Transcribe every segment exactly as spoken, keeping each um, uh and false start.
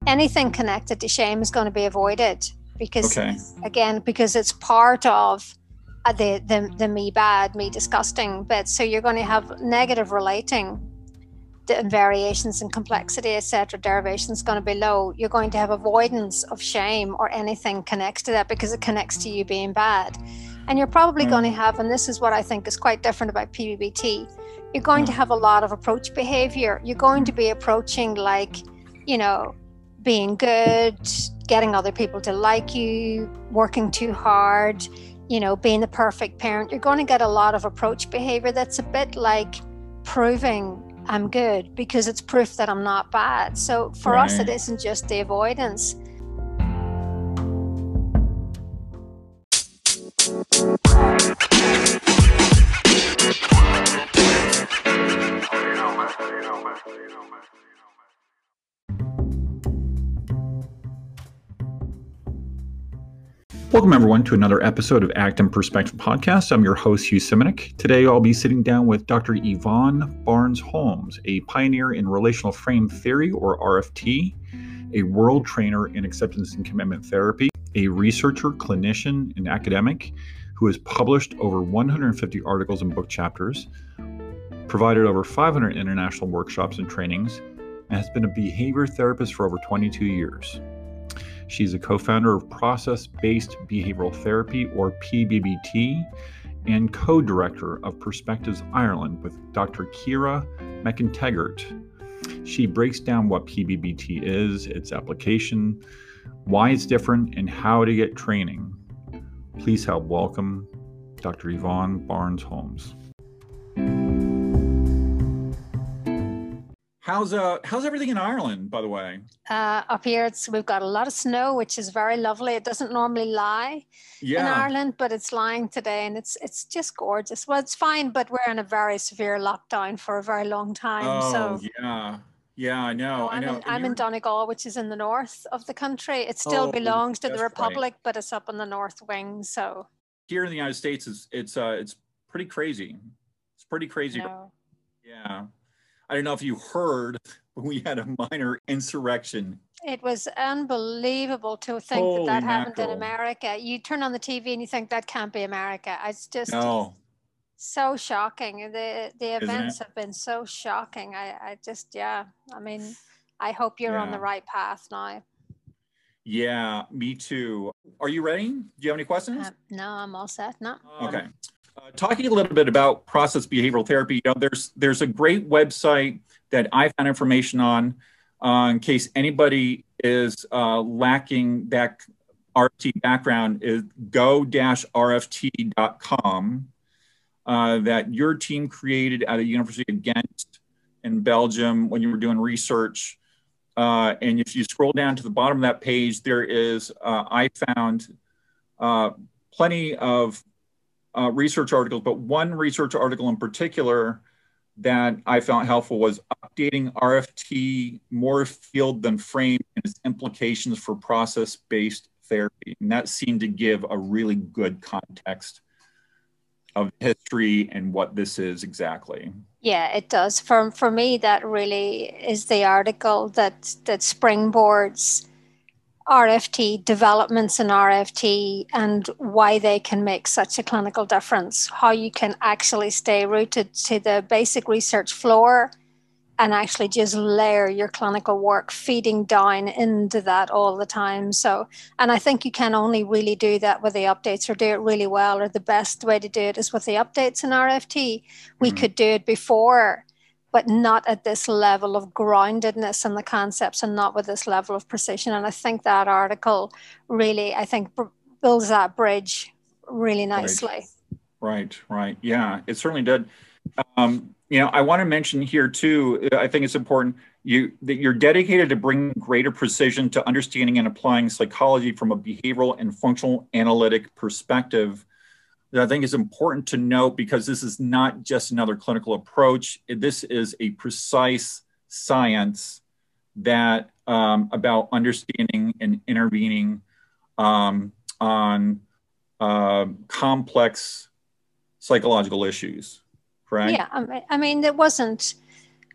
anything connected to shame is going to be avoided because, okay. again, because it's part of uh, the, the, the me bad, me disgusting bit. So you're going to have negative relating and variations in complexity, et cetera. Derivation is going to be low. You're going to have avoidance of shame or anything connects to that because it connects to you being bad. And you're probably mm. going to have, and this is what I think is quite different about P B B T, you're going mm. to have a lot of approach behavior. You're going to be approaching like, you know, being good, getting other people to like you, working too hard, you know, being the perfect parent. You're going to get a lot of approach behavior that's a bit like proving I'm good because it's proof that I'm not bad. So for right. us, it isn't just the avoidance. Welcome, everyone, to another episode of Act in Perspective Podcast. I'm your host, Hugh Simonik. Today, I'll be sitting down with Doctor Yvonne Barnes-Holmes, a pioneer in relational frame theory, or R F T, a world trainer in acceptance and commitment therapy, a researcher, clinician, and academic who has published over one hundred fifty articles and book chapters, provided over five hundred international workshops and trainings, and has been a behavior therapist for over twenty-two years. She's a co-founder of Process-Based Behavioral Therapy, or P B B T, and co-director of Perspectives Ireland with Doctor Ciara McIntyre. She breaks down what P B B T is, its application, why it's different, and how to get training. Please help welcome Doctor Yvonne Barnes-Holmes. How's uh how's everything in Ireland, by the way? Uh, up here, it's we've got a lot of snow, which is very lovely. It doesn't normally lie yeah. in Ireland, but it's lying today, and it's it's just gorgeous. Well, it's fine, but we're in a very severe lockdown for a very long time. Oh, so yeah, yeah, I know. no, I'm I know. In, I'm in Donegal, which is in the north of the country. It still oh, belongs to the Republic, right. but it's up in the north wing. So here in the United States, it's it's uh it's pretty crazy. It's pretty crazy. No. Yeah. I don't know if you heard, but we had a minor insurrection. It was unbelievable to think Holy that that mackerel. happened in America. You turn on the T V and you think that can't be America. It's just no. so shocking. The the events Isn't it? have been so shocking. I, I just, yeah, I mean, I hope you're yeah. on the right path now. Yeah, me too. Are you ready? Do you have any questions? Uh, no, I'm all set. No. Okay. Uh, talking a little bit about process behavioral therapy, you know, there's there's a great website that I found information on, uh, in case anybody is uh, lacking that R F T background, is go dash R F T dot com, uh, that your team created at the University of Ghent in Belgium when you were doing research. Uh, and if you scroll down to the bottom of that page, there is, uh, I found uh, plenty of Uh, research articles, but one research article in particular that I found helpful was updating R F T more field than frame and its implications for process-based therapy. And that seemed to give a really good context of history and what this is exactly. Yeah, it does. For, for me, that really is the article that, that springboards R F T, developments in R F T, and why they can make such a clinical difference, how you can actually stay rooted to the basic research floor and actually just layer your clinical work, feeding down into that all the time. So, and I think you can only really do that with the updates, or do it really well, or the best way to do it is with the updates in R F T. We mm-hmm. could do it before, but not at this level of groundedness in the concepts, and not with this level of precision. And I think that article really, I think, builds that bridge really nicely. Right, right, right. Yeah, it certainly did. Um, you know, I want to mention here too, I think it's important you that you're dedicated to bringing greater precision to understanding and applying psychology from a behavioral and functional analytic perspective. That I think is important to note, because this is not just another clinical approach. This is a precise science that um, about understanding and intervening um, on uh, complex psychological issues, correct? Yeah, I mean, I mean, it wasn't,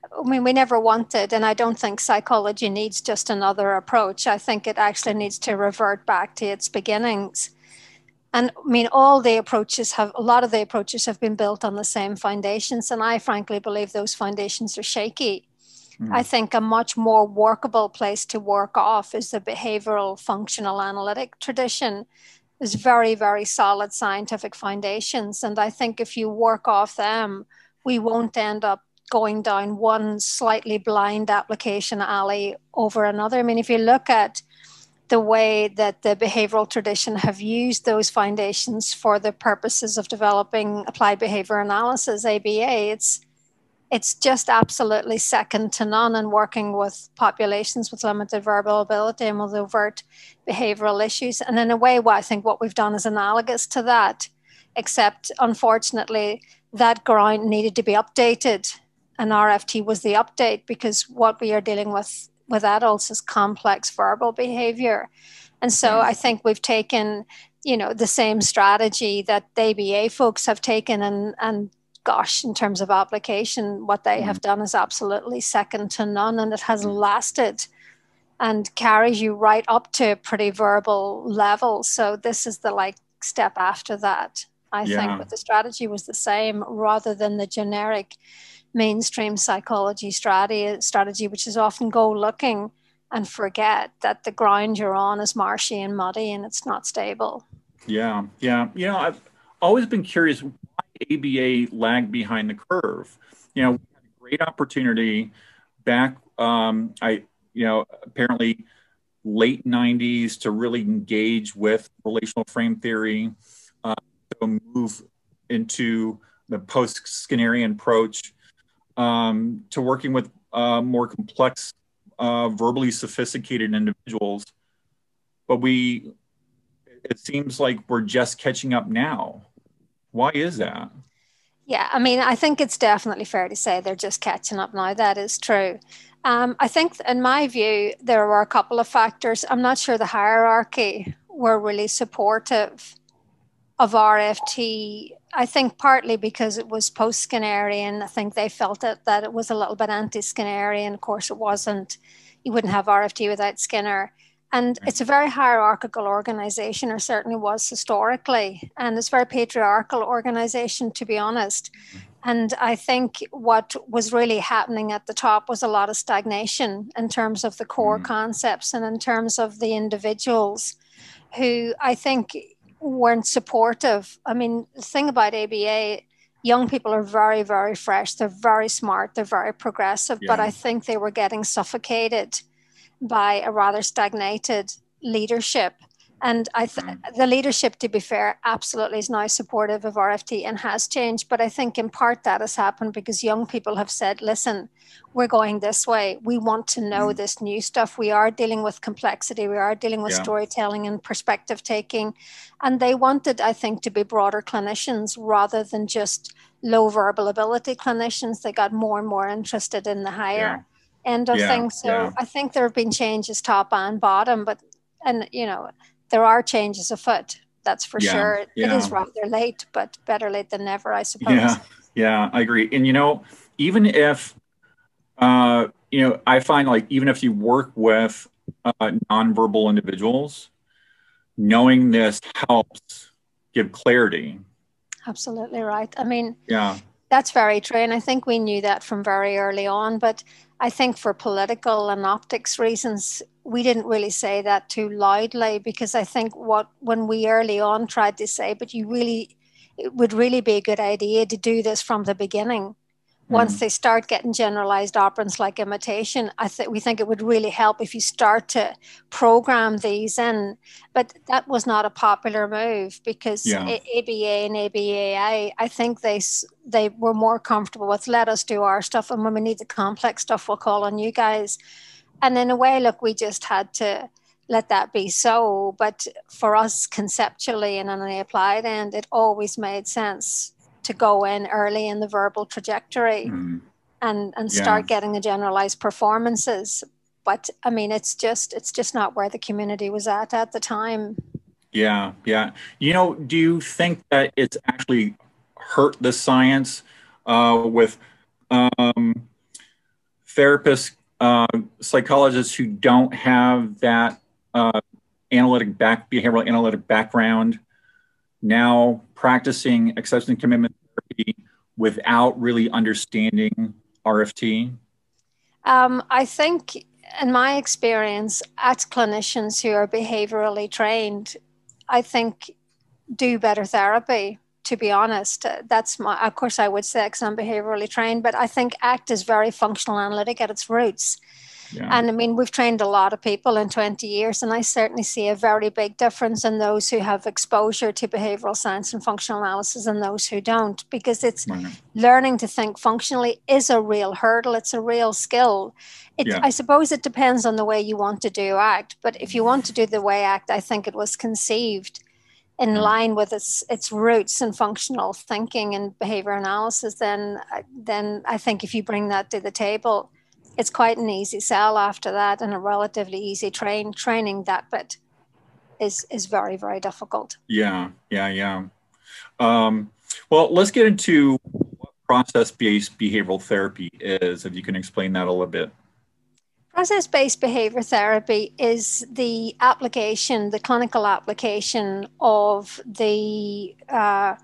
I mean, we never wanted, and I don't think psychology needs just another approach. I think it actually needs to revert back to its beginnings. And I mean, all the approaches have, a lot of the approaches have been built on the same foundations. And I frankly believe those foundations are shaky. Mm. I think a much more workable place to work off is the behavioral functional analytic tradition. There's very, very solid scientific foundations. And I think if you work off them, we won't end up going down one slightly blind application alley over another. I mean, if you look at the way that the behavioral tradition have used those foundations for the purposes of developing applied behavior analysis, A B A, it's it's just absolutely second to none in working with populations with limited verbal ability and with overt behavioral issues. And in a way, what I think what we've done is analogous to that, except unfortunately that ground needed to be updated, and R F T was the update, because what we are dealing with with adults is complex verbal behavior. And so I think we've taken, you know, the same strategy that the A B A folks have taken, and, and gosh, in terms of application, what they mm. have done is absolutely second to none, and it has mm. lasted and carries you right up to pretty verbal level. So this is the like step after that, I yeah. think, but the strategy was the same rather than the generic mainstream psychology strategy, strategy, which is often go looking and forget that the ground you're on is marshy and muddy and it's not stable. Yeah, yeah. You know, I've always been curious why A B A lagged behind the curve. You know, we had a great opportunity back, um, I, you know, apparently late nineties to really engage with relational frame theory, uh, to move into the post-Skinnerian approach, um, to working with uh, more complex, uh, verbally sophisticated individuals. But we, it seems like we're just catching up now. Why is that? Yeah, I mean, I think it's definitely fair to say they're just catching up now. That is true. Um, I think, in my view, there were a couple of factors. I'm not sure the hierarchy were really supportive of R F T. I think partly because it was post-Skinnerian. I think they felt it, that it was a little bit anti-Skinnerian. Of course, it wasn't. You wouldn't have R F T without Skinner. And it's a very hierarchical organization, or certainly was historically. And it's a very patriarchal organization, to be honest. And I think what was really happening at the top was a lot of stagnation in terms of the core mm. concepts and in terms of the individuals who I think weren't supportive. I mean, the thing about A B A, young people are very, very fresh. They're very smart. They're very progressive. Yeah. But I think they were getting suffocated by a rather stagnated leadership. And I th- mm. the leadership, to be fair, absolutely is now supportive of R F T and has changed. But I think in part that has happened because young people have said, listen, we're going this way. We want to know mm. this new stuff. We are dealing with complexity. We are dealing with yeah. storytelling and perspective taking. And they wanted, I think, to be broader clinicians rather than just low verbal ability clinicians. They got more and more interested in the higher yeah. end of yeah. things. So yeah. I think there have been changes top and bottom, but, and you know, there are changes afoot, that's for yeah, sure. Yeah. It is rather late, but better late than never, I suppose. Yeah, yeah, I agree. And, you know, even if, uh, you know, I find like, even if you work with uh, nonverbal individuals, knowing this helps give clarity. Absolutely right. I mean, yeah, that's very true. And I think we knew that from very early on, but I think for political and optics reasons, we didn't really say that too loudly, because I think what when we early on tried to say, but you really, it would really be a good idea to do this from the beginning. Once mm. they start getting generalized operants like imitation, I think we think it would really help if you start to program these in. But that was not a popular move because yeah. A B A and A B A I, I think they they were more comfortable with let us do our stuff, and when we need the complex stuff, we'll call on you guys. And in a way, look, we just had to let that be so. But for us conceptually and on the applied end, it always made sense to go in early in the verbal trajectory mm. and, and start yeah. getting the generalized performances. But I mean, it's just, it's just not where the community was at at the time. Yeah. Yeah. You know, do you think that it's actually hurt the science uh, with, um, therapists, uh, psychologists who don't have that uh, analytic back, behavioral analytic background now practicing acceptance and commitment therapy without really understanding R F T? Um, I think, in my experience, ACT clinicians who are behaviorally trained, I think, do better therapy. To be honest, uh, that's my. Of course, I would say because I'm behaviorally trained, but I think ACT is very functional analytic at its roots. Yeah. And I mean, we've trained a lot of people in twenty years, and I certainly see a very big difference in those who have exposure to behavioral science and functional analysis and those who don't, because it's Right. learning to think functionally is a real hurdle. It's a real skill. It, Yeah. I suppose it depends on the way you want to do ACT, but if you want to do the way ACT, I think it was conceived in Yeah. line with its its roots in functional thinking and behavior analysis, then then I think if you bring that to the table, it's quite an easy sell after that, and a relatively easy train training. That bit is is very, very difficult. Yeah, yeah, yeah. Um, well, let's get into what process-based behavioral therapy is, if you can explain that a little bit. Process-based behavior therapy is the application, the clinical application of the uh,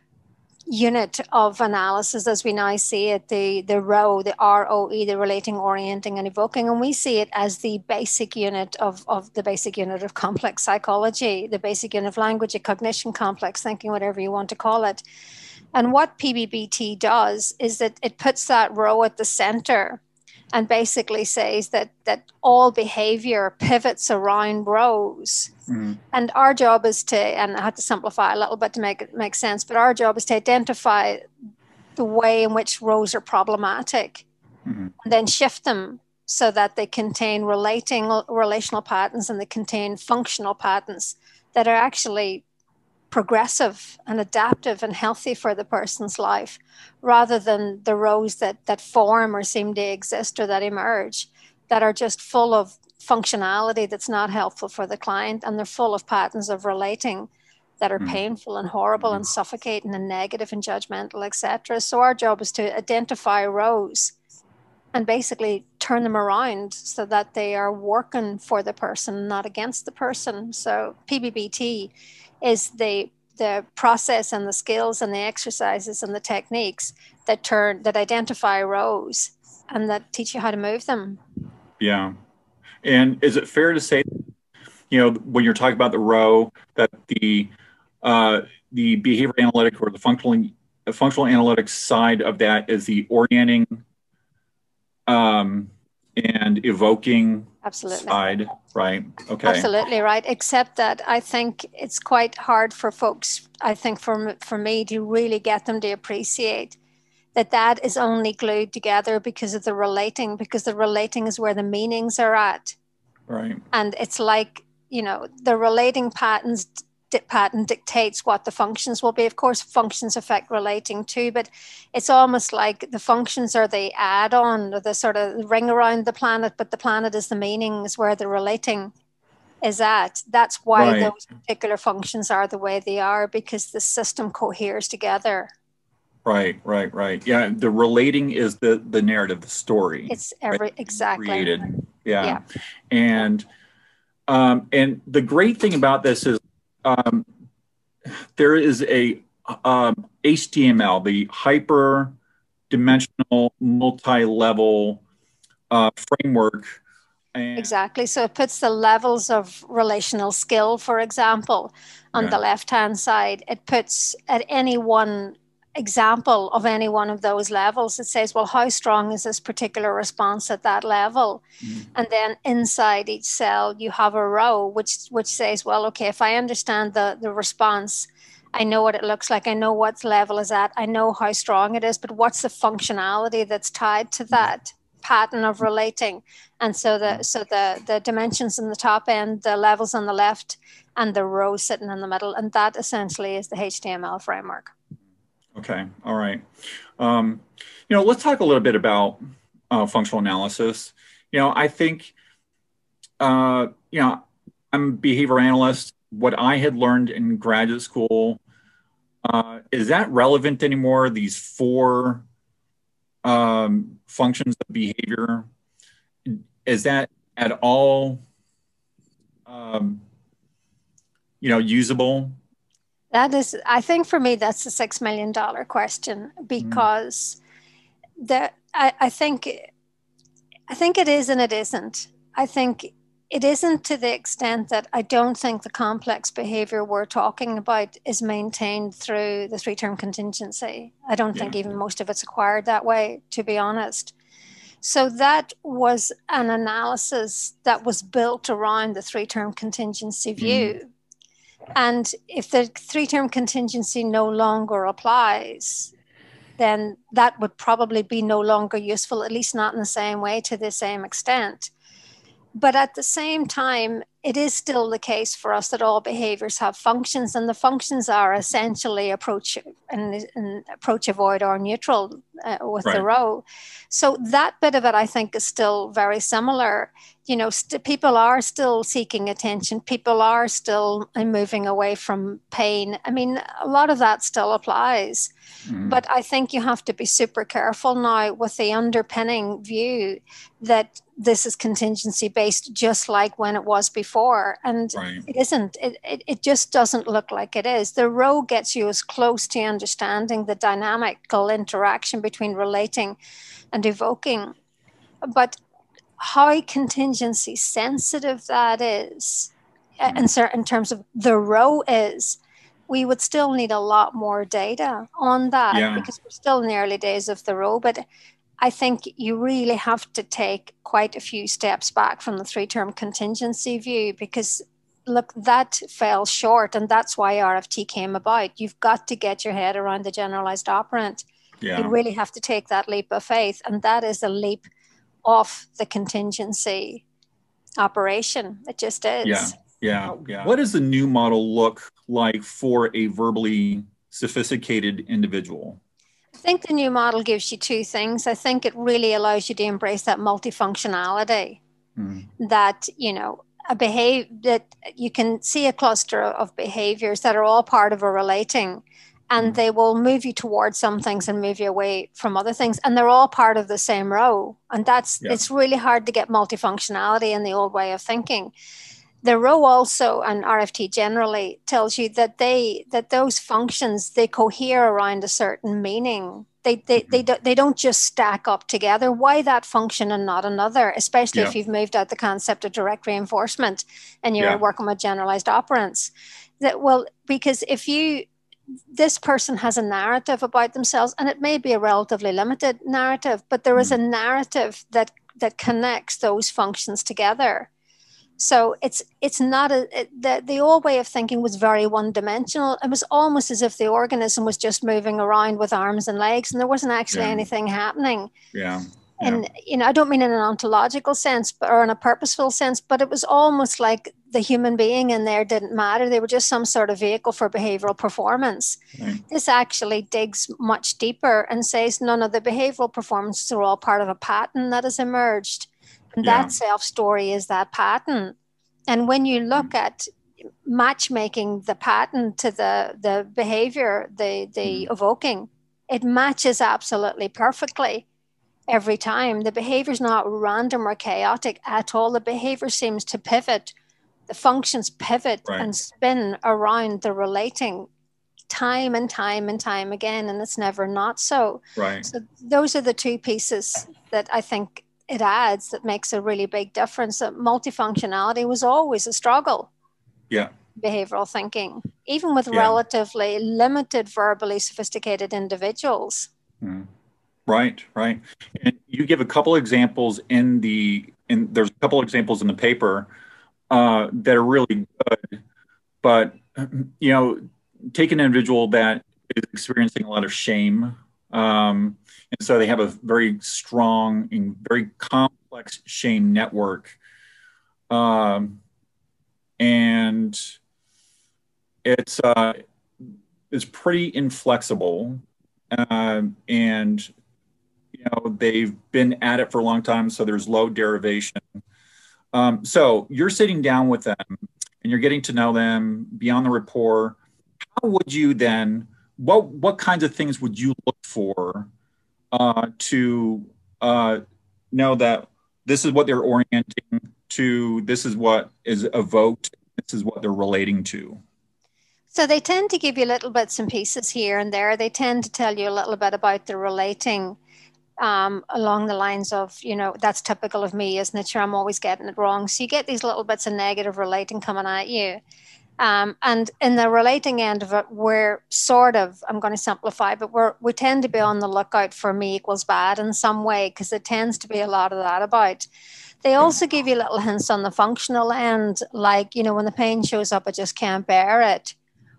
unit of analysis as we now see it, the, the R O E, the R O E, the relating, orienting, and evoking. And we see it as the basic unit of, of the basic unit of complex psychology, the basic unit of language, cognition, complex thinking, whatever you want to call it. And what P B B T does is that it puts that R O E at the center and basically says that that all behavior pivots around rows. Mm-hmm. And our job is to, and I have to simplify a little bit to make it make sense, but our job is to identify the way in which rows are problematic, mm-hmm. and then shift them so that they contain relating relational patterns and they contain functional patterns that are actually progressive and adaptive and healthy for the person's life, rather than the rows that that form or seem to exist or that emerge that are just full of functionality that's not helpful for the client, and they're full of patterns of relating that are mm-hmm. painful and horrible mm-hmm. and suffocating and negative and judgmental, et cetera. So our job is to identify rows and basically turn them around so that they are working for the person, not against the person. So P B B T is the the process and the skills and the exercises and the techniques that turn that identify rows and that teach you how to move them. Yeah. And is it fair to say, you know, when you're talking about the R O E, that the uh, the behavior analytic or the functional the functional analytics side of that is the orienting um, and evoking Absolutely. side, right? Okay. Absolutely right. Except that I think it's quite hard for folks, I think for, for me to really get them to appreciate that that is only glued together because of the relating, because the relating is where the meanings are at. Right. And it's like, you know, the relating patterns pattern dictates what the functions will be. Of course, functions affect relating too, but it's almost like the functions are the add-on or the sort of ring around the planet, but the planet is the meanings where the relating is at. That's why right. those particular functions are the way they are, because the system coheres together. Right, right, right. Yeah, the relating is the the narrative, the story. It's every right? exactly created. Yeah, yeah. and um, and the great thing about this is um, there is a um, H T M L, the hyper dimensional multi-level uh, framework. And exactly. So it puts the levels of relational skill, for example, on yeah. the left-hand side. It puts at any one example of any one of those levels, it says, well, how strong is this particular response at that level? Mm-hmm. And then inside each cell, you have a row which which says, well, okay, if I understand the, the response, I know what it looks like, I know what level is at, I know how strong it is, but what's the functionality that's tied to that pattern of relating? And so the so the the dimensions in the top end, the levels on the left, and the row sitting in the middle, and that essentially is the H T M L framework. Okay, all right. Um, you know, let's talk a little bit about uh, functional analysis. You know, I think, uh, you know, I'm a behavior analyst. What I had learned in graduate school, uh, is that relevant anymore? These four um, functions of behavior, is that at all, um, you know, usable? That is, I think for me, that's the six million dollar question, because mm. the, I, I think, I think it is and it isn't. I think it isn't to the extent that I don't think the complex behavior we're talking about is maintained through the three-term contingency. I don't yeah. think even most of it's acquired that way, to be honest. So that was an analysis that was built around the three-term contingency view. Mm. And if the three-term contingency no longer applies, then that would probably be no longer useful, at least not in the same way, to the same extent. But at the same time, it is still the case for us that all behaviors have functions, and the functions are essentially approach and, and approach, avoid, or neutral uh, with right. the row. So that bit of it, I think, is still very similar. You know, st- people are still seeking attention. People are still moving away from pain. I mean, a lot of that still applies. Mm. But I think you have to be super careful now with the underpinning view that this is contingency based, just like when it was before. And right. it isn't. It, it, it just doesn't look like it is. The row gets you as close to understanding the dynamical interaction between relating and evoking. But how contingency sensitive that is, mm. in, certain, in terms of the row is, we would still need a lot more data on that yeah. because we're still in the early days of the row. But I think you really have to take quite a few steps back from the three-term contingency view, because look, that fell short, and that's why R F T came about. You've got to get your head around the generalized operant. Yeah. You really have to take that leap of faith, and that is a leap off the contingency operation. It just is. Yeah, yeah, yeah. What does the new model look like for a verbally sophisticated individual? I think the new model gives you two things. I think it really allows you to embrace that multifunctionality, mm. that, you know, a behave that you can see a cluster of behaviors that are all part of a relating, and mm. they will move you towards some things and move you away from other things. And they're all part of the same row. And that's, yeah. it's really hard to get multifunctionality in the old way of thinking. The row also, and R F T generally, tells you that they that those functions, they cohere around a certain meaning. They they mm-hmm. they, do, they don't just stack up together. Why that function and not another? Especially yeah. if you've moved out the concept of direct reinforcement and you're yeah. working with generalized operants. That well, because if you this person has a narrative about themselves, and it may be a relatively limited narrative, but there is mm-hmm. a narrative that that connects those functions together. So it's it's not a it, the the old way of thinking was very one dimensional. It was almost as if the organism was just moving around with arms and legs, and there wasn't actually yeah. anything happening. Yeah. And yeah. you know, I don't mean in an ontological sense, but or in a purposeful sense, but it was almost like the human being in there didn't matter. They were just some sort of vehicle for behavioral performance. Right. This actually digs much deeper and says, no, no, the behavioral performances are all part of a pattern that has emerged. And yeah. that self-story is that pattern. And when you look mm. at matchmaking the pattern to the, the behavior, the, the mm. evoking, it matches absolutely perfectly every time. The behavior is not random or chaotic at all. The behavior seems to pivot. The functions pivot right. and spin around the relating time and time and time again, and it's never not so. Right. So those are the two pieces that I think it adds that makes a really big difference. That multifunctionality was always a struggle. Yeah. Behavioral thinking, even with yeah. relatively limited verbally sophisticated individuals. Mm. Right, right. And you give a couple examples in the, in there's a couple examples in the paper uh, that are really good, but, you know, take an individual that is experiencing a lot of shame. Um, and so they have a very strong and very complex shame network. Um, and it's, uh, it's pretty inflexible. Uh, and, you know, they've been at it for a long time, so there's low derivation. Um, so you're sitting down with them and you're getting to know them beyond the rapport. How would you then, what, what kinds of things would you look for uh, to uh, know that this is what they're orienting to, this is what is evoked, this is what they're relating to? So they tend to give you little bits and pieces here and there. They tend to tell you a little bit about the relating um, along the lines of, you know, that's typical of me, isn't it? Sure, I'm always getting it wrong. So you get these little bits of negative relating coming at you. Um, and in the relating end of it, we're sort of, I'm going to simplify, but we're, we tend to be on the lookout for me equals bad in some way, because it tends to be a lot of that about. They also give you little hints on the functional end, like, you know, when the pain shows up, I just can't bear it.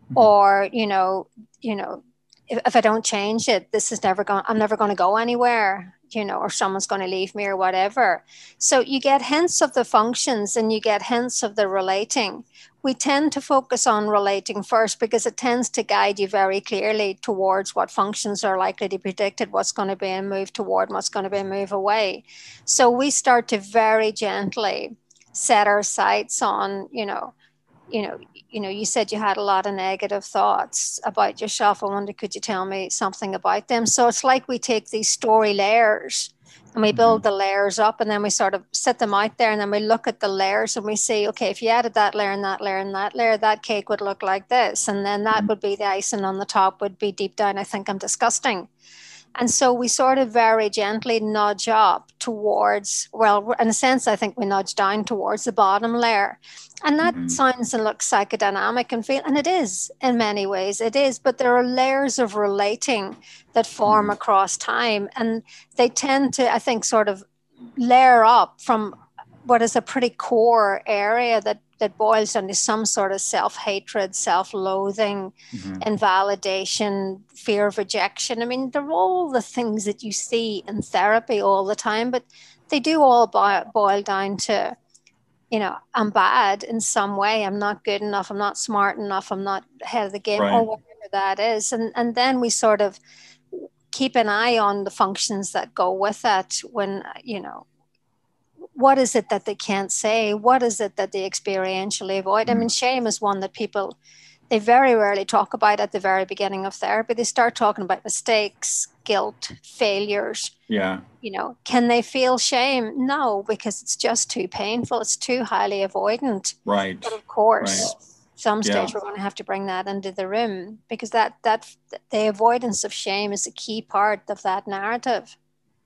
Or, you know, you know, if, if I don't change it, this is never going, I'm never going to go anywhere, you know, or someone's going to leave me or whatever. So you get hints of the functions and you get hints of the relating. We tend to focus on relating first because it tends to guide you very clearly towards what functions are likely to be predicted, what's going to be a move toward, what's going to be a move away. So we start to very gently set our sights on, you know, you know, you know, you said you had a lot of negative thoughts about yourself. I wonder, could you tell me something about them? So it's like we take these story layers and we build mm-hmm. the layers up, and then we sort of set them out there, and then we look at the layers and we say, okay, if you added that layer and that layer and that layer, that cake would look like this. And then that mm-hmm. would be the icing on the top, would be deep down, I think I'm disgusting. And so we sort of very gently nudge up towards, well, in a sense, I think we nudge down towards the bottom layer. And that mm-hmm. sounds and looks psychodynamic and feel, and it is in many ways, it is, but there are layers of relating that form mm-hmm. across time. And they tend to, I think, sort of layer up from what is a pretty core area that that boils down to some sort of self-hatred, self-loathing, mm-hmm. invalidation, fear of rejection. I mean, they're all the things that you see in therapy all the time, but they do all boil, boil down to, you know, I'm bad in some way. I'm not good enough. I'm not smart enough. I'm not ahead of the game, right. or whatever that is. And, and then we sort of keep an eye on the functions that go with that when, you know, what is it that they can't say? What is it that they experientially avoid? I mean, shame is one that people, they very rarely talk about at the very beginning of therapy. They start talking about mistakes, guilt, failures. Yeah. You know, can they feel shame? No, because it's just too painful. It's too highly avoidant. Right. But of course, right. some stage yeah. we're going to have to bring that into the room, because that that the avoidance of shame is a key part of that narrative.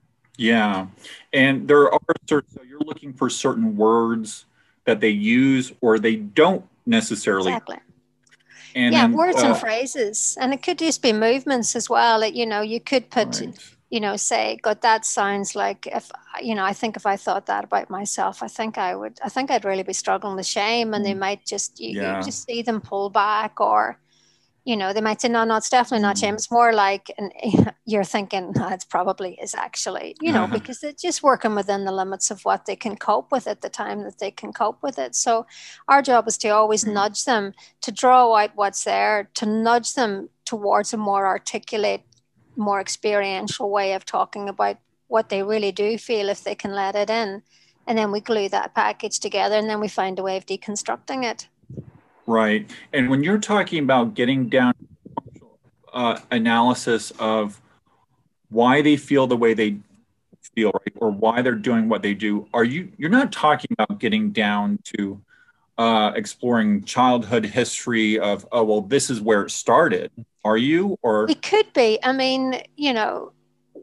Yeah. And there are certain, so you're looking for certain words that they use or they don't necessarily. Exactly. And yeah, then, words uh, and phrases. And it could just be movements as well. It, you know, you could put, right. you know, say, God, that sounds like, if, you know, I think if I thought that about myself, I think I would, I think I'd really be struggling with shame. And mm. they might just, you, yeah. you just see them pull back, or, you know, they might say, no, no, it's definitely not shame. It's more like, and you're thinking, no, it's probably is actually, you know, uh-huh. because they're just working within the limits of what they can cope with at the time that they can cope with it. So our job is to always mm-hmm. nudge them, to draw out what's there, to nudge them towards a more articulate, more experiential way of talking about what they really do feel if they can let it in. And then we glue that package together, and then we find a way of deconstructing it. Right. And when you're talking about getting down to uh, analysis of why they feel the way they feel, right, or why they're doing what they do, are you, you're not talking about getting down to uh, exploring childhood history of, oh, well, this is where it started. Are you? Or it could be. I mean, you know,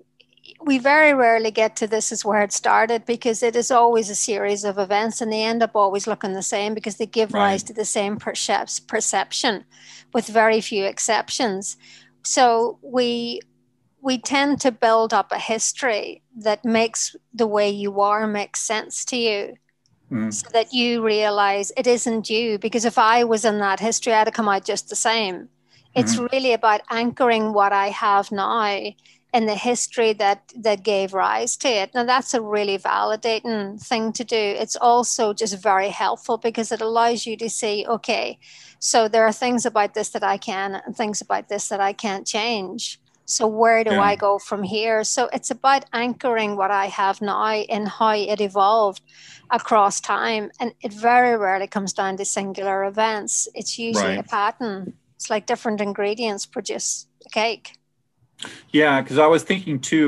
we very rarely get to this is where it started, because it is always a series of events, and they end up always looking the same because they give right. rise to the same percep- perception with very few exceptions. So we we tend to build up a history that makes the way you are make sense to you, mm. so that you realize it isn't you. Because if I was in that history, I'd have come out just the same. It's mm-hmm. really about anchoring what I have now and the history that that gave rise to it. Now, that's a really validating thing to do. It's also just very helpful because it allows you to see, okay, so there are things about this that I can and things about this that I can't change. So where do yeah. I go from here? So it's about anchoring what I have now in how it evolved across time. And it very rarely comes down to singular events. It's usually right. a pattern. It's like different ingredients produce a cake. Yeah, because I was thinking too,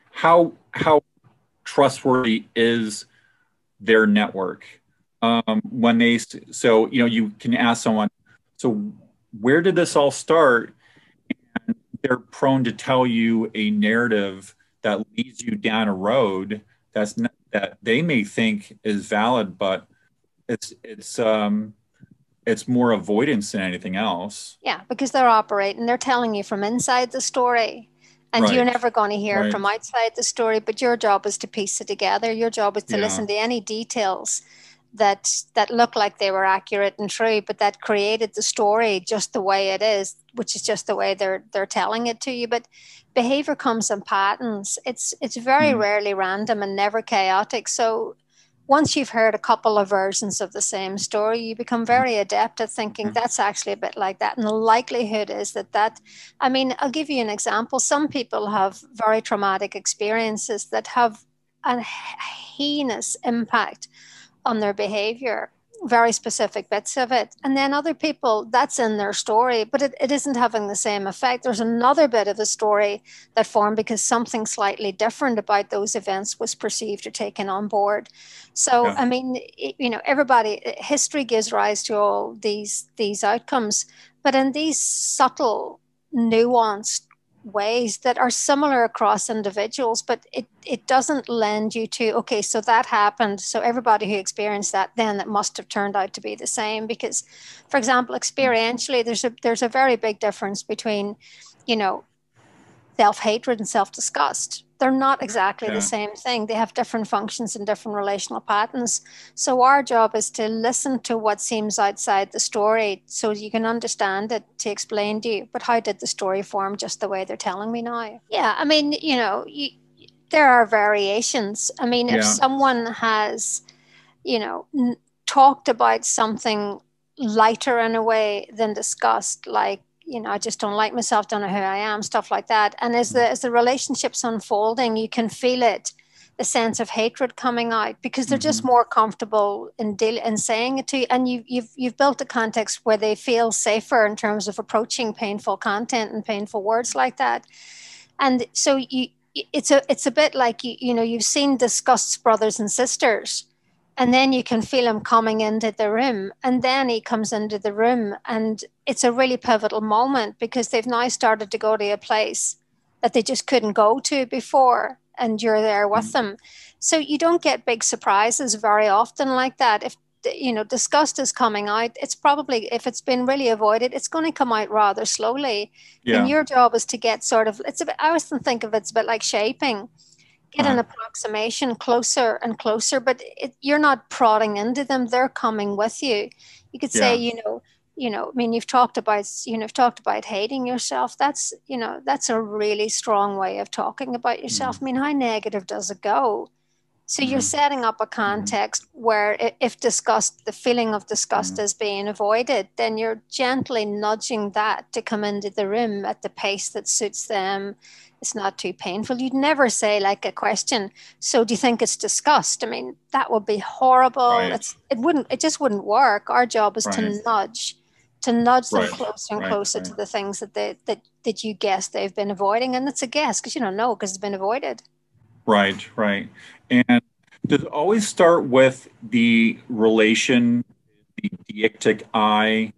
how how trustworthy is their network? Um, when they so you know you can ask someone, so where did this all start? And they're prone to tell you a narrative that leads you down a road that's not, that they may think is valid, but it's it's um, it's more avoidance than anything else. Yeah, because they're operating, they're telling you from inside the story. And Right. you're never going to hear Right. from outside the story, but your job is to piece it together. Your job is to Yeah. listen to any details that that look like they were accurate and true, but that created the story just the way it is, which is just the way they're they're telling it to you. But behavior comes in patterns. It's it's very Mhm. rarely random and never chaotic. So once you've heard a couple of versions of the same story, you become very adept at thinking Mhm. that's actually a bit like that. And the likelihood is that that, I mean, I'll give you an example. Some people have very traumatic experiences that have a heinous impact on their behavior, very specific bits of it. And then other people, that's in their story, but it, it isn't having the same effect. There's another bit of the story that formed because something slightly different about those events was perceived or taken on board. So, Yeah. I mean, it, you know, everybody, history gives rise to all these these outcomes, but in these subtle, nuanced ways that are similar across individuals, but it, it doesn't lend you to, okay, so that happened. So everybody who experienced that, then it must have turned out to be the same. Because, for example, experientially, there's a there's a very big difference between, you know, self-hatred and self-disgust. They're not exactly Yeah. the same thing. They have different functions and different relational patterns. So our job is to listen to what seems outside the story so you can understand it, to explain to you, but how did the story form just the way they're telling me now? Yeah, I mean, you know, you, there are variations. I mean, if Yeah. someone has, you know, n- talked about something lighter in a way than discussed, like, you know, I just don't like myself, don't know who I am, stuff like that. And as the as the relationship's unfolding, you can feel it, the sense of hatred coming out, because they're just Mhm. more comfortable in deal in saying it to you, and you, you've you've built a context where they feel safer in terms of approaching painful content and painful words like that. And so you, it's a it's a bit like you you know you've seen Disgust's brothers and sisters, and then you can feel him coming into the room, and then he comes into the room, and it's a really pivotal moment because they've now started to go to a place that they just couldn't go to before, and you're there with Mhm. them. So you don't get big surprises very often like that. If you know disgust is coming out, it's probably, if it's been really avoided, it's going to come out rather slowly. And Yeah. your job is to get sort of, it's a bit, I always think of it, it's a bit like shaping, get an Uh, approximation closer and closer, but it, you're not prodding into them, they're coming with you. You could say, yeah. you know, you know, I mean, you've talked about, you know, you've talked about hating yourself. That's, you know, that's a really strong way of talking about yourself. Mhm. I mean, how negative does it go? So you're Mhm. setting up a Mhm. context where if disgust, the feeling of disgust Mhm. is being avoided, then you're gently nudging that to come into the room at the pace that suits them. It's not too painful. You'd never say like a question, so do you think it's disgust? I mean, that would be horrible. Right. It's it wouldn't it just wouldn't work. Our job is Right. to nudge, to nudge them Right. closer and Right. closer to Right. the things that they that that you guess they've been avoiding. And it's a guess because you don't know because it's been avoided. Right. Right. And does it always start with the relation, the deictic I,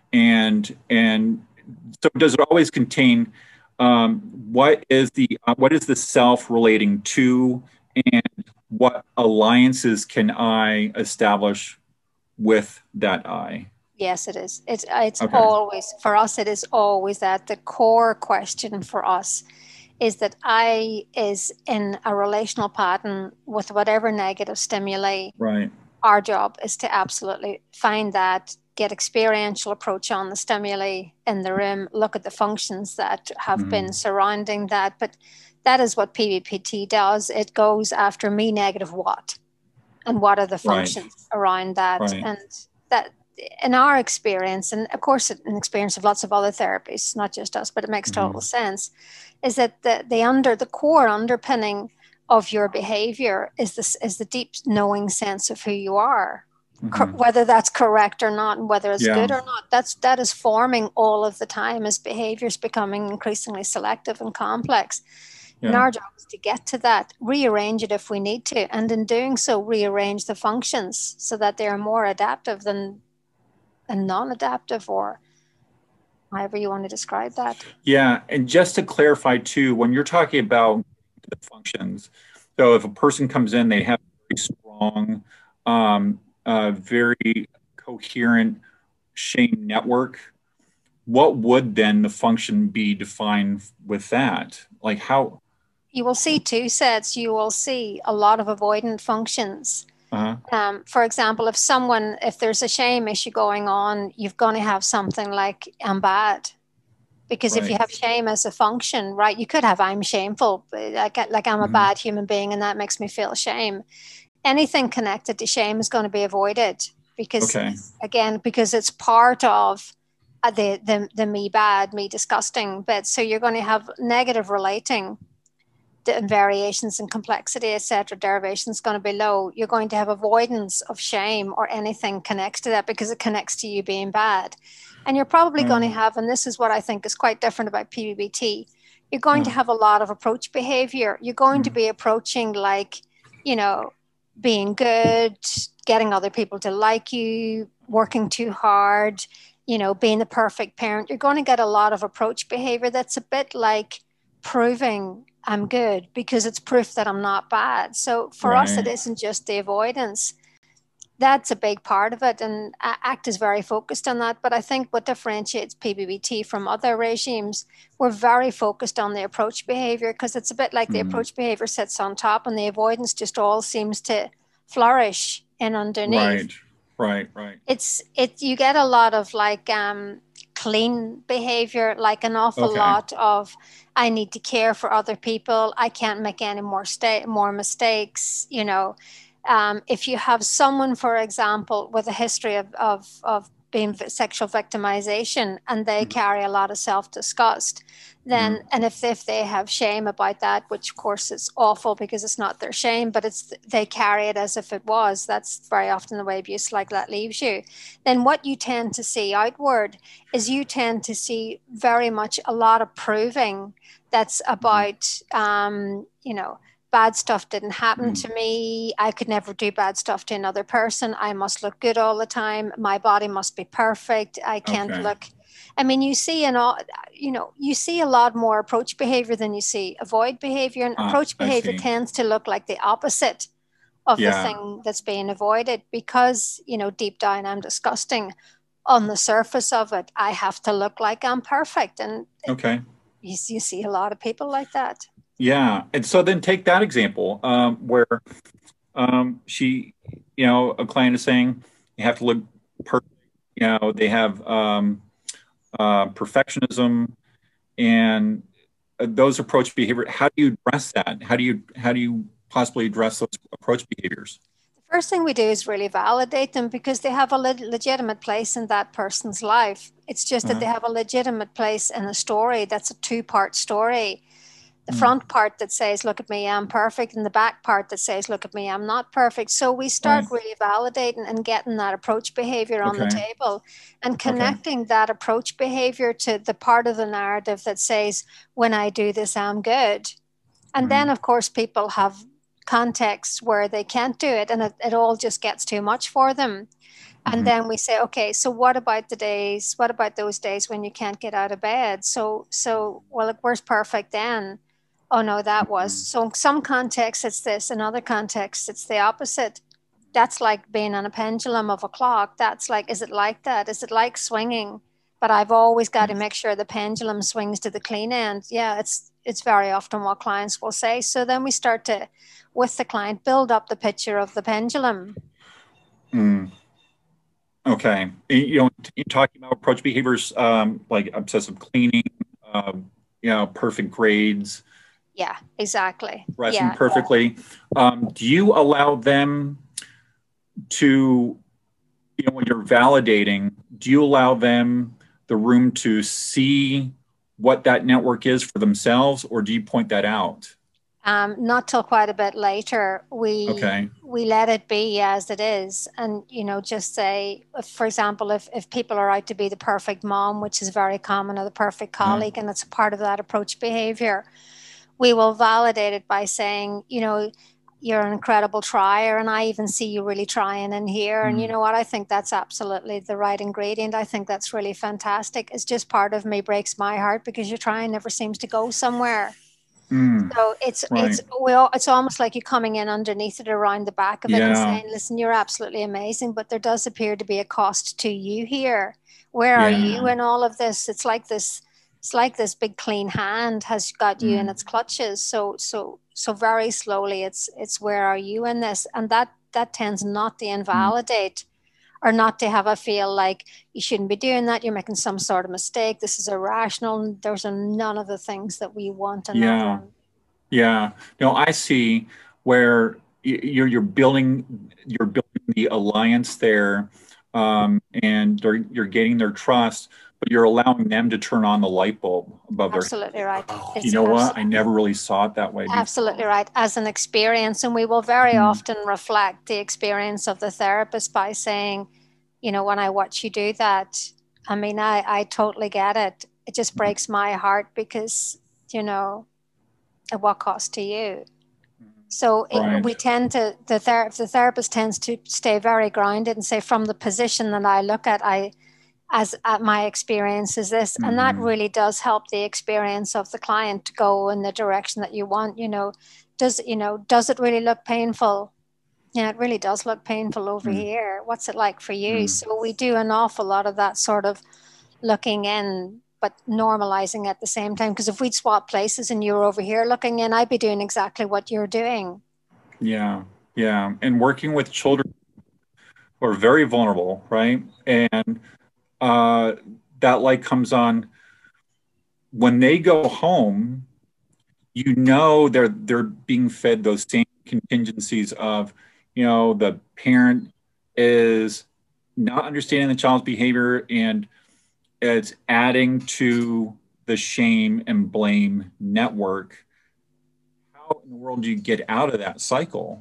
and and so does it always contain um, what is the uh, what is the self relating to, and what alliances can I establish with that I? Yes, it is. It's it's Okay. always, for us, it is always that the core question for us is that I is in a relational pattern with whatever negative stimuli. Right. Our job is to absolutely find that, get experiential approach on the stimuli in the room, look at the functions that have Mhm. been surrounding that. But that is what P B P T does. It goes after me negative what, and what are the Right. functions around that. Right. And that, in our experience, and of course an experience of lots of other therapies, not just us, but it makes total Mhm. sense, is that the, the under the core underpinning of your behavior is this is the deep knowing sense of who you are. Co- Mhm. whether that's correct or not, and whether it's Yeah. good or not, that's that is forming all of the time as behavior is becoming increasingly selective and complex. Yeah. And our job is to get to that, rearrange it if we need to, and in doing so, rearrange the functions so that they're more adaptive than and non-adaptive, or however you want to describe that. Yeah, and just to clarify too, when you're talking about the functions, so if a person comes in, they have a very strong, um, uh, very coherent shame network. What would then the function be defined with that? Like how? You will see two sets. You will see a lot of avoidant functions. Uh-huh. Um, for example, if someone, if there's a shame issue going on, you're going to have something like I'm bad. Because if you Right. have shame as a function, right, you could have I'm shameful, like, like I'm a Mhm. bad human being and that makes me feel shame. Anything connected to shame is going to be avoided because, Okay. again, because it's part of uh, the, the, the me bad, me disgusting bit. So you're going to have negative relating and variations in complexity, et cetera. Derivation is going to be low. You're going to have avoidance of shame or anything connects to that because it connects to you being bad. And you're probably Uh, going to have, and this is what I think is quite different about P B B T, you're going uh, to have a lot of approach behavior. You're going to mm, be approaching like, you know, being good, getting other people to like you, working too hard, you know, being the perfect parent. You're going to get a lot of approach behavior that's a bit like proving I'm good because it's proof that I'm not bad. So for us, it right. isn't just the avoidance. That's a big part of it. And ACT is very focused on that. But I think what differentiates P B B T from other regimes, we're very focused on the approach behavior because it's a bit like the Mm, approach behavior sits on top and the avoidance just all seems to flourish in underneath. right. Right. Right. It's it you get a lot of like um clean behavior, like an awful Okay. lot of I need to care for other people, I can't make any more sta- more mistakes, you know. Um, if you have someone, for example, with a history of of, of being sexual victimization and they Mhm. carry a lot of self-disgust, then Mhm. and if, if they have shame about that, which of course is awful because it's not their shame, but it's they carry it as if it was. That's very often the way abuse like that leaves you. Then what you tend to see outward is you tend to see very much a lot of proving that's Mhm. about um, you know, bad stuff didn't happen Mm, to me. I could never do bad stuff to another person. I must look good all the time. My body must be perfect. I can't okay. look. I mean, you see in all, you know, you see a lot more approach behavior than you see avoid behavior. And Uh, approach I behavior see. tends to look like the opposite of the Yeah. thing that's being avoided because, you know, deep down I'm disgusting. On the surface of it, I have to look like I'm perfect. And Okay. you, you see a lot of people like that. Yeah. And so then take that example um, where um, she, you know, a client is saying you have to look perfect. You know, they have um, uh, perfectionism and uh, those approach behavior. How do you address that? How do you how do you possibly address those approach behaviors? First thing we do is really validate them because they have a le- legitimate place in that person's life. It's just that Uh-huh. they have a legitimate place in a story that's a two part story. The Mm, front part that says, look at me, I'm perfect, and the back part that says, look at me, I'm not perfect. So we start right. really validating and getting that approach behavior on the Okay. table and Okay. connecting that approach behavior to the part of the narrative that says, when I do this, I'm good. And then, Mhm. of course, people have contexts where they can't do it and it, it all just gets too much for them. And Mhm. then we say, okay, so what about the days, what about those days when you can't get out of bed? So, so, well, like, where's perfect then? Oh no, that was. Mhm. So in some contexts it's this, in other contexts it's the opposite. That's like being on a pendulum of a clock. That's like, is it like that? Is it like swinging? But I've always got to Okay. make sure the pendulum swings to the clean end. Yeah, it's it's very often what clients will say. So then we start to, with the client, build up the picture of the pendulum. Mm. Okay. You know, t- talking about approach behaviors um, like obsessive cleaning, uh, you know, perfect grades, Yeah, exactly. dressing Yeah. perfectly. Um, do you allow them to, you know, when you're validating, do you allow them the room to see what that network is for themselves, or do you point that out? Um, not till quite a bit later. We Okay. we let it be as it is, and you know, just say, if, for example, if if people are out to be the perfect mom, which is very common, or the perfect Uh-huh. colleague, and it's a part of that approach behavior, we will validate it by saying, you know, you're an incredible trier, and I even see you really trying in here. Mm. And you know what? I think that's absolutely the right ingredient. I think that's really fantastic. It's just part of me breaks my heart because your trying never seems to go somewhere. Mm. So it's right. it's well, it's almost like you're coming in underneath it, around the back of it, yeah. and saying, "Listen, you're absolutely amazing, but there does appear to be a cost to you here. Where yeah. are you in all of this?" It's like this. It's like this big clean hand has got you mm. in its clutches. So so so very slowly, it's it's where are you in this, and that that tends not to invalidate. Mm. Or not to have a feel like you shouldn't be doing that. You're making some sort of mistake. This is irrational. Those are none of the things that we want in yeah. that one. Yeah. No, I see where you're you're building you're building the alliance there, um, and you're you're gaining their trust, but you're allowing them to turn on the light bulb above absolutely their right. Oh, you know what? I never really saw it that way before. Absolutely right. As an experience, and we will very mm. often reflect the experience of the therapist by saying, you know, when I watch you do that, I mean, I, I totally get it. It just breaks my heart because, you know, at what cost to you? So right. it, we tend to, the, ther- the therapist tends to stay very grounded and say, from the position that I look at, I, as at my experience is this, mm-hmm. and that really does help the experience of the client to go in the direction that you want. You know, does, you know, does it really look painful? Yeah, it really does look painful over mm. here. What's it like for you? Mm. So we do an awful lot of that sort of looking in, but normalizing at the same time. Because if we'd swap places and you were over here looking in, I'd be doing exactly what you're doing. Yeah, yeah. And working with children who are very vulnerable, right? And uh, that light comes on when they go home. You know, they're they're being fed those same contingencies of, you know, the parent is not understanding the child's behavior and it's adding to the shame and blame network. How in the world do you get out of that cycle?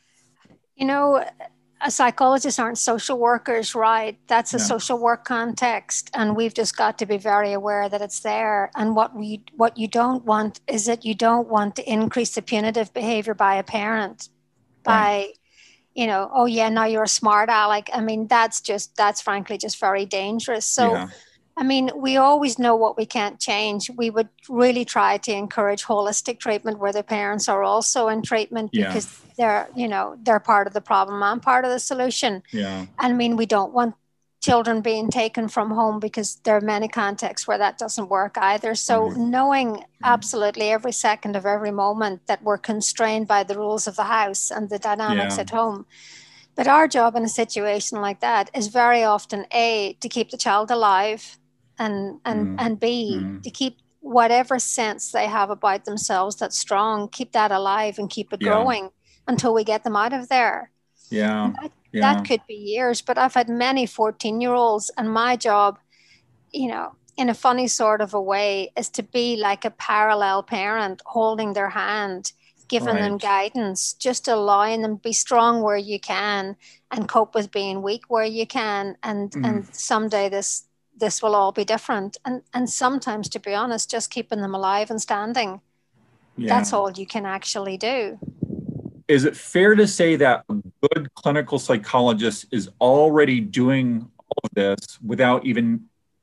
You know, a psychologists aren't social workers, right? That's a yeah. social work context, and we've just got to be very aware that it's there. And what we, what you don't want is that you don't want to increase the punitive behavior by a parent, by, right. you know, oh yeah, now you're a smart aleck. I mean, that's just, that's frankly just very dangerous. So, yeah. I mean, we always know what we can't change. We would really try to encourage holistic treatment where the parents are also in treatment yeah. because they're, you know, they're part of the problem and part of the solution. Yeah. I mean, we don't want children being taken from home because there are many contexts where that doesn't work either. So mm-hmm. knowing mm-hmm. absolutely every second of every moment that we're constrained by the rules of the house and the dynamics yeah. at home. But our job in a situation like that is very often A, to keep the child alive, and and mm. and B, mm. to keep whatever sense they have about themselves that's strong, keep that alive and keep it yeah. growing until we get them out of there. Yeah. That, yeah. that could be years, but I've had many fourteen-year-olds, and my job, you know, in a funny sort of a way, is to be like a parallel parent, holding their hand, giving right. them guidance, just allowing them to be strong where you can and cope with being weak where you can. And mm. and someday this this will all be different. And and sometimes, to be honest, just keeping them alive and standing, yeah. that's all you can actually do. Is it fair to say that a good clinical psychologist is already doing all of this without even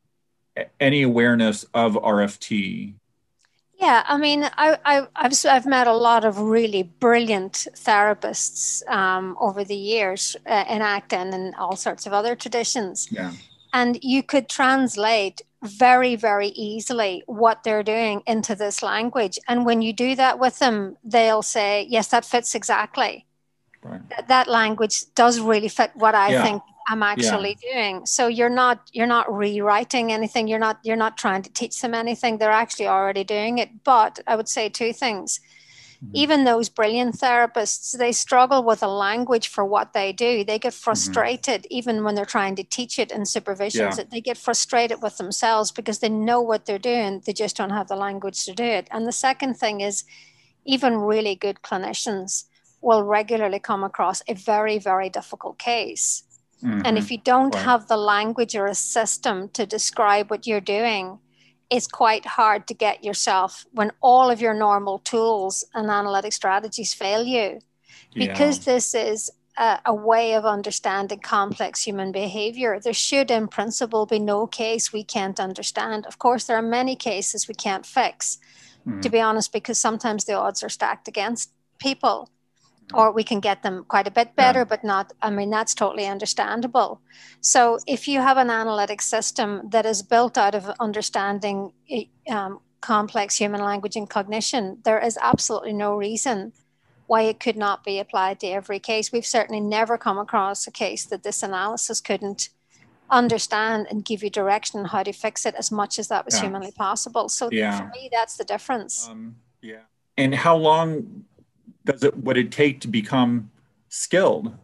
any awareness of R F T? Yeah, I mean, I, I, I've I've met a lot of really brilliant therapists um, over the years uh, in acting and all sorts of other traditions. Yeah. And you could translate very, very easily what they're doing into this language. And when you do that with them, they'll say, yes, that fits exactly. Right. That, that language does really fit what I yeah. think I'm actually yeah. doing. So you're not you're not rewriting anything. You're not you're not trying to teach them anything. They're actually already doing it. But I would say two things. Even those brilliant therapists, they struggle with a language for what they do. They get frustrated mm-hmm. even when they're trying to teach it in supervisions. Yeah. They get frustrated with themselves because they know what they're doing. They just don't have the language to do it. And the second thing is, even really good clinicians will regularly come across a very, very difficult case. Mm-hmm. And if you don't right. have the language or a system to describe what you're doing, it's quite hard to get yourself when all of your normal tools and analytic strategies fail you. Because Yeah. this is a, a way of understanding complex human behavior, there should in principle be no case we can't understand. Of course, there are many cases we can't fix, Mm-hmm. to be honest, because sometimes the odds are stacked against people. Or we can get them quite a bit better, Yeah. but not, I mean, that's totally understandable. So if you have an analytic system that is built out of understanding um, complex human language and cognition, there is absolutely no reason why it could not be applied to every case. We've certainly never come across a case that this analysis couldn't understand and give you direction on how to fix it as much as that was Yeah. humanly possible. So Yeah. for me, that's the difference. Um, yeah. And how long does it would it take to become skilled?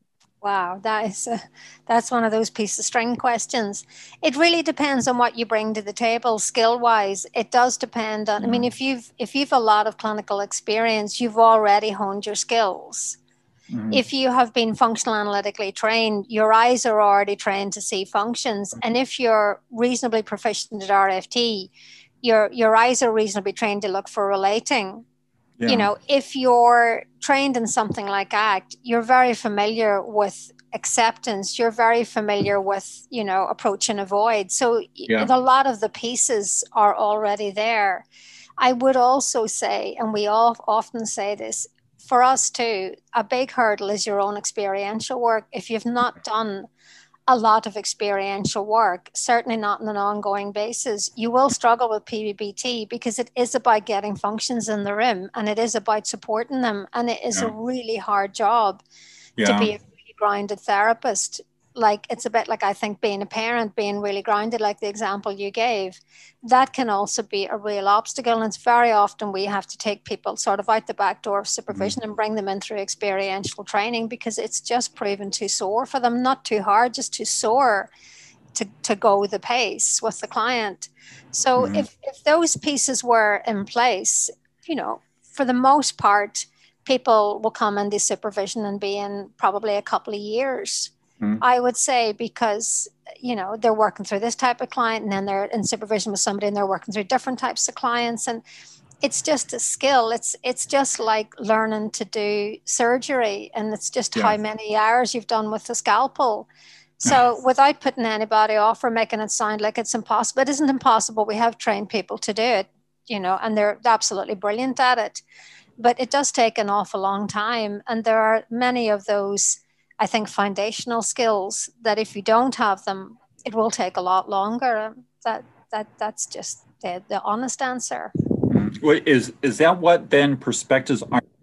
Wow, that is a, that's one of those piece of string questions. It really depends on what you bring to the table, skill wise. It does depend on. I mean, if you've if you've a lot of clinical experience, you've already honed your skills. Mm-hmm. If you have been functional analytically trained, your eyes are already trained to see functions, and if you're reasonably proficient at R F T, your your eyes are reasonably trained to look for relating. Yeah. You know, if you're trained in something like ACT, you're very familiar with acceptance. You're very familiar with, you know, approach and avoid. So Yeah. a lot of the pieces are already there. I would also say, and we all often say this, for us too, a big hurdle is your own experiential work. If you've not done a lot of experiential work, certainly not on an ongoing basis, you will struggle with P B B T because it is about getting functions in the room and it is about supporting them. And it is Yeah. a really hard job Yeah. to be a really grounded therapist. Like it's a bit like, I think, being a parent, being really grounded, like the example you gave, that can also be a real obstacle. And it's very often we have to take people sort of out the back door of supervision mm-hmm. and bring them in through experiential training because it's just proven too sore for them, not too hard, just too sore to, to go the pace with the client. So mm-hmm. if, if those pieces were in place, you know, for the most part, people will come into supervision and be in probably a couple of years. Mm. I would say, because, you know, they're working through this type of client and then they're in supervision with somebody and they're working through different types of clients. And it's just a skill. It's it's just like learning to do surgery. And it's just yeah. how many hours you've done with the scalpel. So without putting anybody off or making it sound like it's impossible, it isn't impossible. We have trained people to do it, you know, and they're absolutely brilliant at it. But it does take an awful long time. And there are many of those, I think, foundational skills that if you don't have them, it will take a lot longer. That that that's just the, the honest answer. Well, is is that what then Perspectives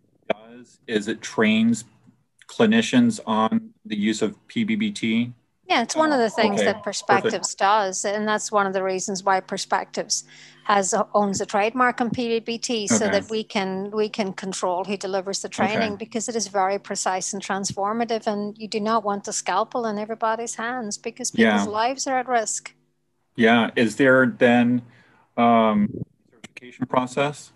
does? Is it trains clinicians on the use of P B B T? Yeah, it's one of the things okay. that Perspectives Perfect. does, and that's one of the reasons why Perspectives has owns a trademark on P B B T, so okay. that we can we can control who delivers the training okay. because it is very precise and transformative, and you do not want a scalpel in everybody's hands because people's yeah. lives are at risk. Yeah, is there then um, certification process?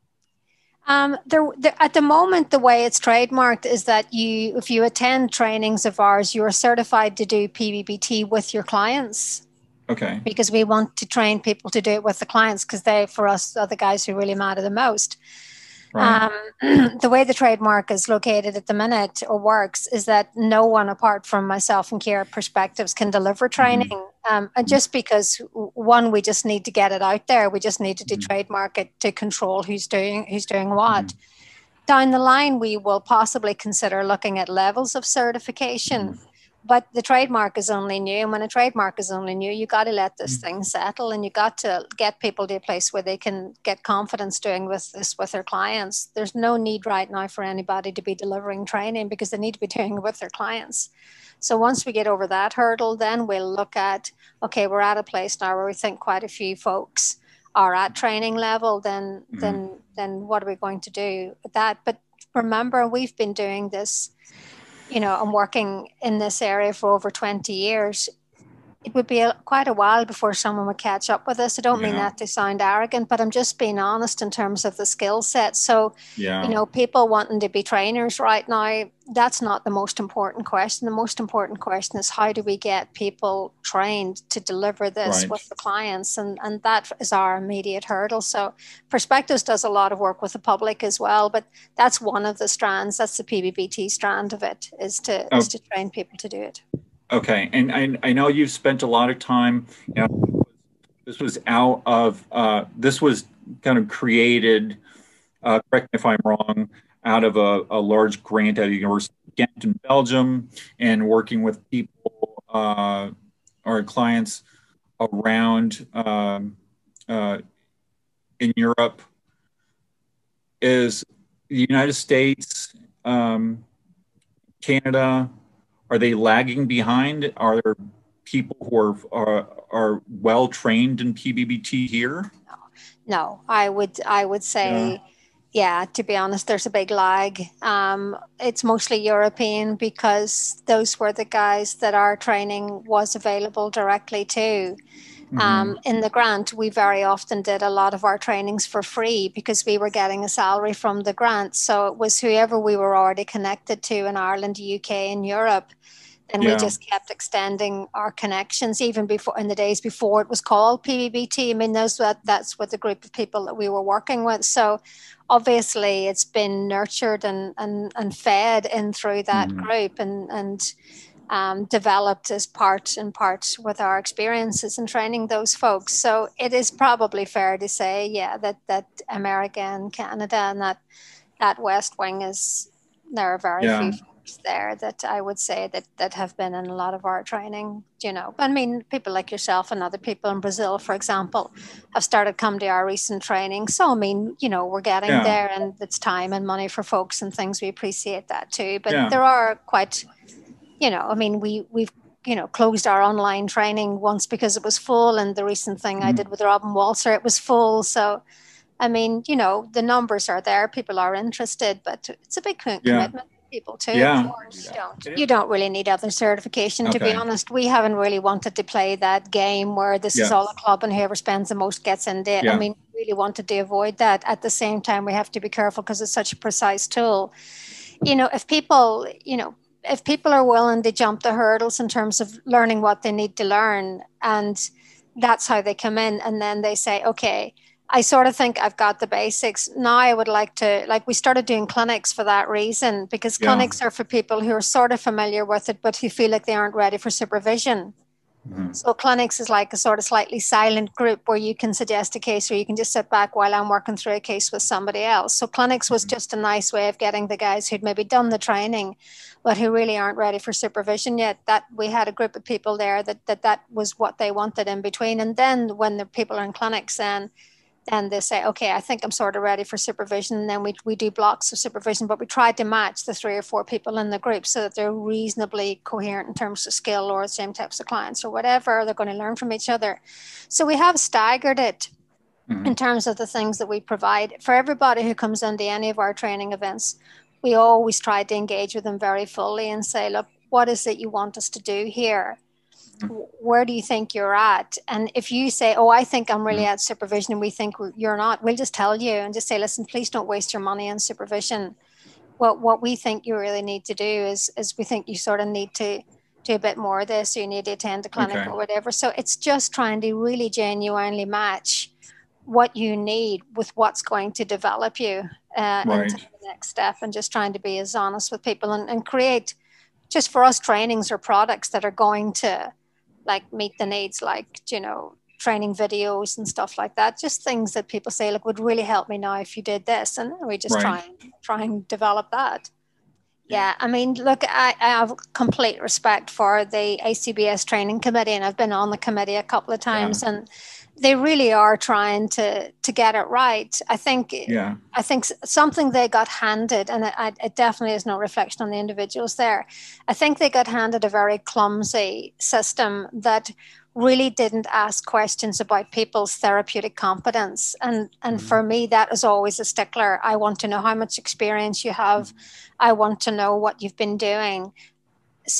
Um, there, there, at the moment, the way it's trademarked is that you, if you attend trainings of ours, you are certified to do P B B T with your clients. Okay. Because we want to train people to do it with the clients because they, for us, are the guys who really matter the most. Right. Um, the way the trademark is located at the minute or works is that no one apart from myself and Ciara Perspectives can deliver training. Mm-hmm. Um, and just because, one, we just need to get it out there. We just need to mm-hmm. trademark it to control who's doing who's doing what. Mm-hmm. Down the line, we will possibly consider looking at levels of certification. Mm-hmm. But the trademark is only new. And when a trademark is only new, you got to let this mm-hmm. thing settle, and you got to get people to a place where they can get confidence doing with this with their clients. There's no need right now for anybody to be delivering training because they need to be doing it with their clients. So once we get over that hurdle, then we'll look at, okay, we're at a place now where we think quite a few folks are at training level. Then, mm-hmm. then, then what are we going to do with that? But remember, we've been doing this. You know, I'm working in this area for over twenty years. it would be a, quite a while before someone would catch up with us. I don't mean Yeah. that to sound arrogant, but I'm just being honest in terms of the skill set. So, Yeah. you know, people wanting to be trainers right now, that's not the most important question. The most important question is how do we get people trained to deliver this Right. with the clients? And, and that is our immediate hurdle. So Perspectives does a lot of work with the public as well, but that's one of the strands. That's the P B B T strand of it, is to, Oh. is to train people to do it. Okay, and I, I know you've spent a lot of time, you know, this was out of, uh, this was kind of created, uh, correct me if I'm wrong, out of a, a large grant at the University of Ghent in Belgium, and working with people, uh, or clients around um, uh, in Europe. Is the United States, um, Canada, are they lagging behind? Are there people who are are, are well trained in P B B T here? No, no, I would I would say, yeah. yeah, to be honest, there's a big lag. Um, it's mostly European because those were the guys that our training was available directly to. Um, in the grant, we very often did a lot of our trainings for free because we were getting a salary from the grant. So it was whoever we were already connected to in Ireland, U K, and Europe. And Yeah. we just kept extending our connections even before in the days before it was called P B B T. I mean, those that that's what the group of people that we were working with. So obviously it's been nurtured and and, and fed in through that Mhm. group and and um, developed as part and part with our experiences in training those folks. So it is probably fair to say, yeah, that that America and Canada and that that West Wing is there are very Yeah. few folks there that I would say that that have been in a lot of our training. You know, I mean, people like yourself and other people in Brazil, for example, have started come to our recent training. So I mean, you know, we're getting Yeah. there, and it's time and money for folks and things. We appreciate that too. But Yeah. there are quite, you know, I mean, we we've you know closed our online training once because it was full, and the recent thing I Mhm. did with Robin Walter, it was full. So I mean, you know, the numbers are there, people are interested, but it's a big co- Yeah. commitment for people too. Yeah. You don't you don't really need other certification, to be Okay. honest. We haven't really wanted to play that game where this is Yeah. all a club and whoever spends the most gets into it. I Yeah. mean, we really wanted to avoid that. At the same time, we have to be careful because it's such a precise tool. You know, if people, you know, if people are willing to jump the hurdles in terms of learning what they need to learn, and that's how they come in, and then they say, okay, I sort of think I've got the basics. Now I would like to, like, we started doing clinics for that reason, because Yeah. clinics are for people who are sort of familiar with it, but who feel like they aren't ready for supervision. Mhm. So clinics is like a sort of slightly silent group where you can suggest a case, or you can just sit back while I'm working through a case with somebody else. So clinics was just a nice way of getting the guys who'd maybe done the training, but who really aren't ready for supervision yet. That we had a group of people there that that, that was what they wanted in between. And then when the people are in clinics, then and they say, okay, I think I'm sort of ready for supervision. And then we, we do blocks of supervision, but we try to match the three or four people in the group so that they're reasonably coherent in terms of skill or the same types of clients or whatever. They're going to learn from each other. So we have staggered it Mhm. in terms of the things that we provide. For everybody who comes into any of our training events, we always try to engage with them very fully and say, look, what is it you want us to do here? Where do you think you're at? And if you say, oh, I think I'm really at supervision, and we think you're not, we'll just tell you and just say, listen, please don't waste your money on supervision. Well, what we think you really need to do is, is we think you sort of need to do a bit more of this, or you need to attend a clinic Okay. or whatever. So it's just trying to really genuinely match what you need with what's going to develop you uh, Right. into the next step, and just trying to be as honest with people and, and create, just for us, trainings or products that are going to like meet the needs, like, you know, training videos and stuff like that. Just things that people say, look, would really help me now if you did this. And we just Right. try and try and develop that. Yeah, I mean, look, I, I have complete respect for the A C B S training committee, and I've been on the committee a couple of times, Yeah. and they really are trying to to get it right. I think Yeah. I think something they got handed, and it, it definitely is no reflection on the individuals there. I think they got handed a very clumsy system that really didn't ask questions about people's therapeutic competence. And and Mhm. for me, that is always a stickler. I want to know how much experience you have. I want to know what you've been doing. So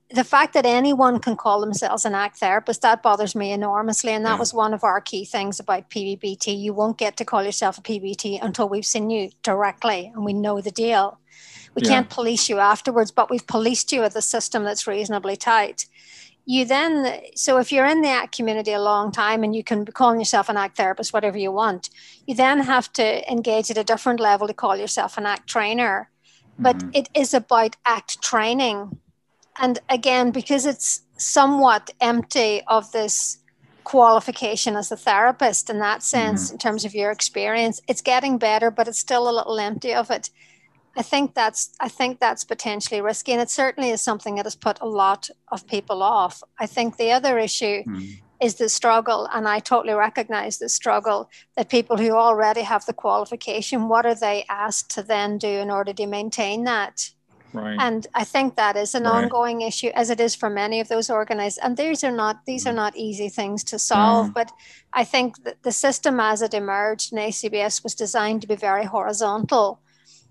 the fact that anyone can call themselves an ACT therapist, that bothers me enormously. And that Yeah. was one of our key things about P B B T. You won't get to call yourself a P B T until we've seen you directly and we know the deal. We Yeah. can't police you afterwards, but we've policed you with a system that's reasonably tight. You then, so if you're in the ACT community a long time and you can be calling yourself an ACT therapist, whatever you want, you then have to engage at a different level to call yourself an ACT trainer. But Mhm. it is about ACT training. And again, because it's somewhat empty of this qualification as a therapist in that sense, Mhm. in terms of your experience, it's getting better, but it's still a little empty of it. I think that's I think that's potentially risky, and it certainly is something that has put a lot of people off. I think the other issue Mhm. is the struggle, and I totally recognize the struggle that people who already have the qualification, what are they asked to then do in order to maintain that? Right. And I think that is an Right. ongoing issue, as it is for many of those organized. And these are not these are Mhm. not easy things to solve. No. But I think that the system as it emerged in A C B S was designed to be very horizontal.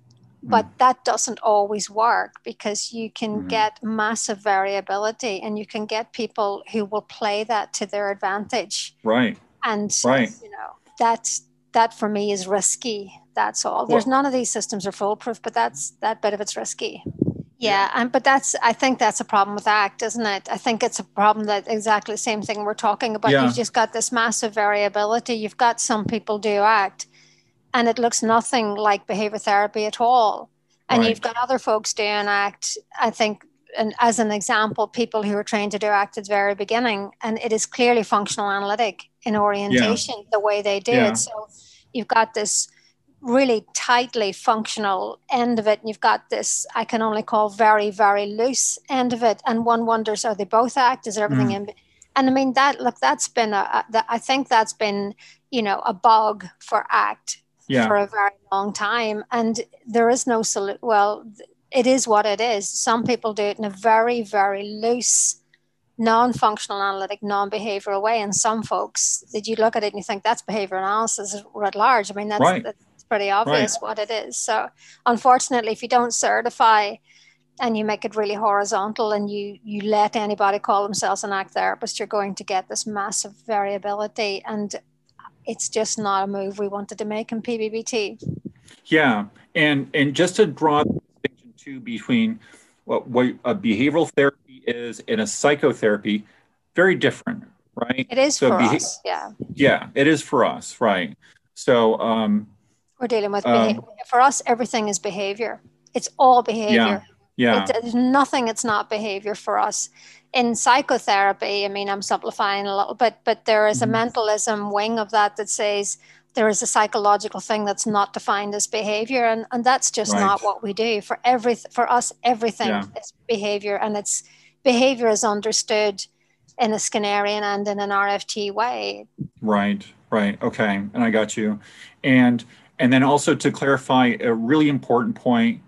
But Mhm. that doesn't always work, because you can Mhm. get massive variability and you can get people who will play that to their advantage. Right. And Right. you know, that's that for me is risky. That's all. There's Well, none of these systems are foolproof, but that's that bit of it's risky. yeah. Yeah, and but that's I think that's a problem with ACT, isn't it? I think it's a problem that exactly the same thing we're talking about. Yeah. You've just got this massive variability. You've got some people do ACT and it looks nothing like behavior therapy at all. And Right. you've got other folks doing ACT, I think, and as an example, people who are trained to do ACT at the very beginning, and it is clearly functional analytic in orientation, Yeah. the way they do Yeah. it. So you've got this really tightly functional end of it, and you've got this I can only call very, very loose end of it. And one wonders, are they both ACT? Is there everything Mm. in? And I mean, that look, that's been a, a I think that's been, you know, a bug for ACT Yeah. for a very long time. And there is no solution. Well, it is what it is. Some people do it in a very, very loose, non-functional analytic, non-behavioral way. And some folks that you look at it and you think that's behavior analysis at large. I mean, that's, Right. that's pretty obvious Right. what it is. So unfortunately, if you don't certify and you make it really horizontal and you you let anybody call themselves an ACT therapist, you're going to get this massive variability. And it's just not a move we wanted to make in P B B T. Yeah. And and just to draw the distinction too between what, what a behavioral therapy is and a psychotherapy, very different, right? It is So for beha- us, yeah. yeah, it is for us, right? So um We're dealing with behavior. um For us, everything is behavior. It's all behavior. yeah. It, Yeah. there's nothing that's not behavior for us. In psychotherapy, I mean, I'm simplifying a little bit, but there is a Mhm. mentalism wing of that that says there is a psychological thing that's not defined as behavior, and, and that's just Right. not what we do. For every for us, everything Yeah. is behavior, and it's behavior is understood in a Skinnerian and in an R F T way. Right, right. Okay. And I got you. And and then also to clarify a really important point,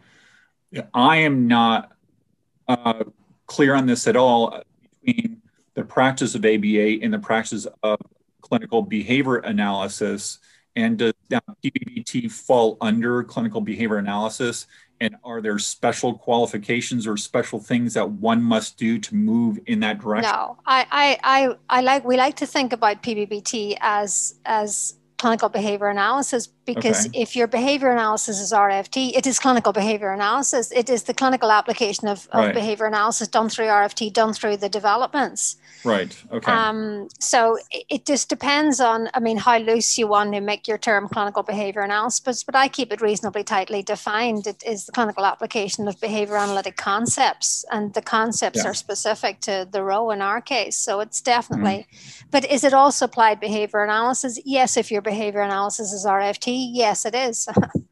I am not uh, clear on this at all between the practice of A B A and the practice of clinical behavior analysis. And does now P B B T fall under clinical behavior analysis? And are there special qualifications or special things that one must do to move in that direction? No, I, I, I, I like we like to think about P B B T as as clinical behavior analysis, because Okay. if your behavior analysis is R F T, it is clinical behavior analysis. It is the clinical application of, of Right. behavior analysis done through R F T, done through the developments. Right. Okay. Um, so it, it just depends on, I mean, how loose you want to make your term clinical behavior analysis, but I keep it reasonably tightly defined. It is the clinical application of behavior analytic concepts, and the concepts Yeah. are specific to the row in our case. So it's definitely, mm. But is it also applied behavior analysis? Yes, if your behavior analysis is R F T, yes, it is.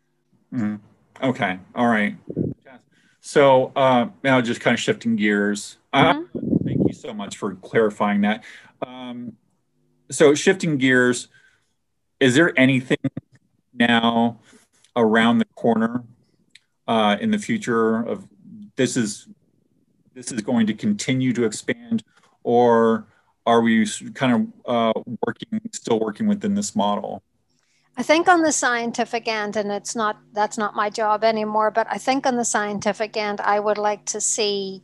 mm. Okay. All right. So uh, now just kind of shifting gears. Mm-hmm. Uh, thank you so much for clarifying that. Um, so shifting gears, is there anything now around the corner uh, in the future of this is this is going to continue to expand, or are we kind of uh, working still working within this model? I think on the scientific end, and it's not that's not my job anymore, but I think on the scientific end, I would like to see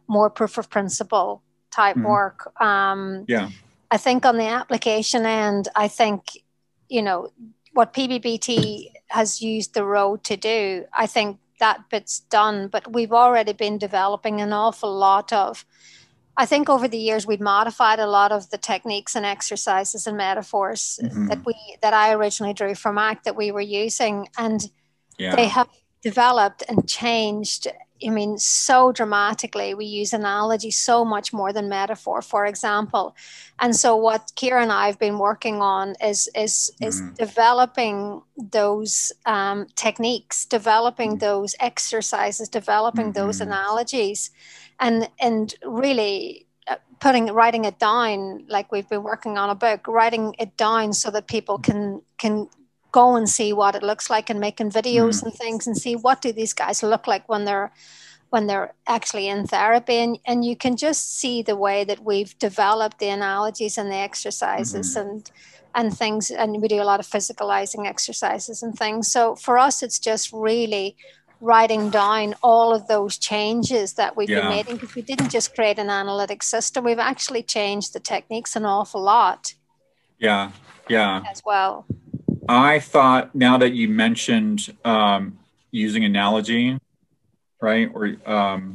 more proof of principle type Mhm. work. Um, Yeah. I think on the application end, I think, you know, what P B B T has used the road to do, I think that bit's done, but we've already been developing an awful lot of, I think over the years we've modified a lot of the techniques and exercises and metaphors Mhm. that we, that I originally drew from ACT that we were using. And Yeah. they have developed and changed. I mean, so dramatically. We use analogy so much more than metaphor, for example. And so what Kira and I have been working on is is is Mhm. developing those um, techniques, developing Mhm. those exercises, developing those Mhm. analogies, and and really uh, putting writing it down, like we've been working on a book, writing it down so that people can can go and see what it looks like, and making videos Mhm. and things, and see what do these guys look like when they're when they're actually in therapy. And, and you can just see the way that we've developed the analogies and the exercises Mhm. and and things, and we do a lot of physicalizing exercises and things. So for us, it's just really writing down all of those changes that we've been Yeah. making, because we didn't just create an analytic system, we've actually changed the techniques an awful lot Yeah. Yeah. as well. I thought, now that you mentioned um, using analogy, right, or um,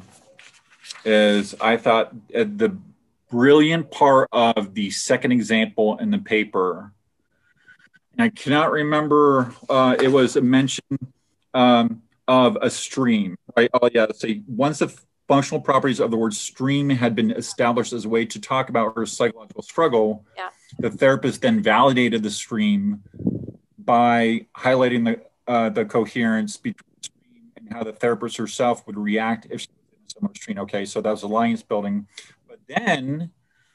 is I thought uh, the brilliant part of the second example in the paper, and I cannot remember, uh, it was a mention um, of a stream, right? Oh yeah, so once the functional properties of the word stream had been established as a way to talk about her psychological struggle, Yeah. the therapist then validated the stream by highlighting the uh, the coherence between the stream and how the therapist herself would react if she was in a similar stream. Okay, so that was alliance building. But then,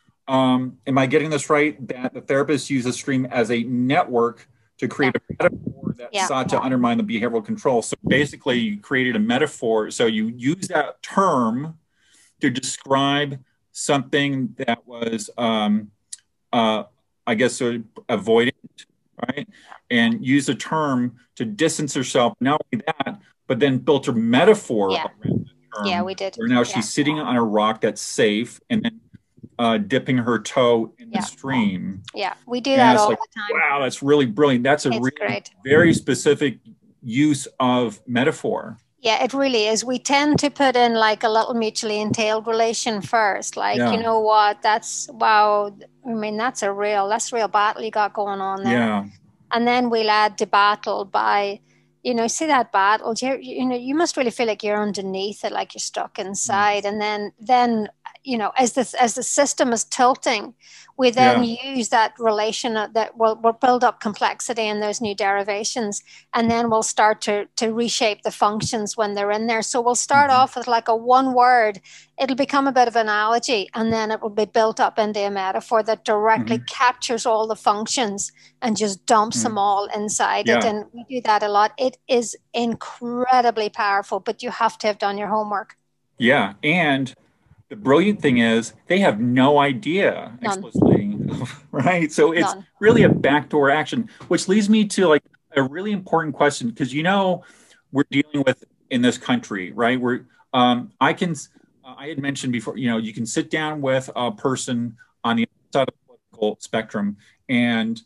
um, am I getting this right? That the therapist used the stream as a network to create Yeah. a metaphor that Yeah. sought to undermine the behavioral control. So basically, you created a metaphor. So you use that term to describe something that was, um, uh, I guess, sort of avoidant, right? And use a term to distance herself. Not only that, but then built a metaphor Yeah. around the term. Yeah, we did. Where now Yeah. she's sitting on a rock that's safe, and then uh, dipping her toe in Yeah. the stream. Yeah, we do And that it's all like, the time. wow, that's really brilliant. That's a It's really great. very specific use of metaphor. Yeah, it really is. We tend to put in like a little mutually entailed relation first. Like, Yeah. you know what, that's, wow, I mean, that's a real, that's a real battle you got going on there. Yeah. And then we'll add the battle by, you know, see that battle, you, you know, you must really feel like you're underneath it, like you're stuck inside. Mm. And then, then, you know, as the, as the system is tilting, we then yeah. use that relation that will, will build up complexity in those new derivations. And then we'll start to, to reshape the functions when they're in there. So we'll start mm-hmm. off with like a one word, it'll become a bit of an analogy, and then it will be built up into a metaphor that directly mm-hmm. captures all the functions and just dumps mm-hmm. them all inside yeah. it. And we do that a lot. It is incredibly powerful, but you have to have done your homework. Yeah. And the brilliant thing is they have no idea None. explicitly, right? So it's None. really a backdoor action, which leads me to like a really important question, because, you know, we're dealing with in this country, right? We're, um, I can, uh, I had mentioned before, you know, you can sit down with a person on the other side of the political spectrum, and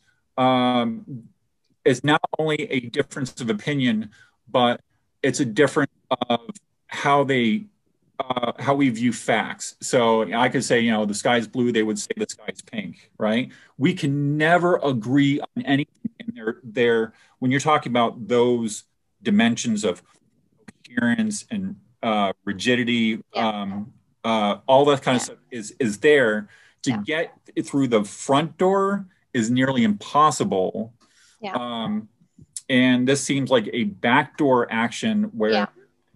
um, it's not only a difference of opinion, but it's a difference of how they Uh, how we view facts. So I could say, you know, the sky's blue, they would say the sky's pink, right? We can never agree on anything. And they're, they're, when you're talking about those dimensions of coherence and uh, rigidity, yeah. um, uh, all that kind yeah. of stuff is, is there. To yeah. get it through the front door is nearly impossible. Yeah. Um, and this seems like a backdoor action where yeah.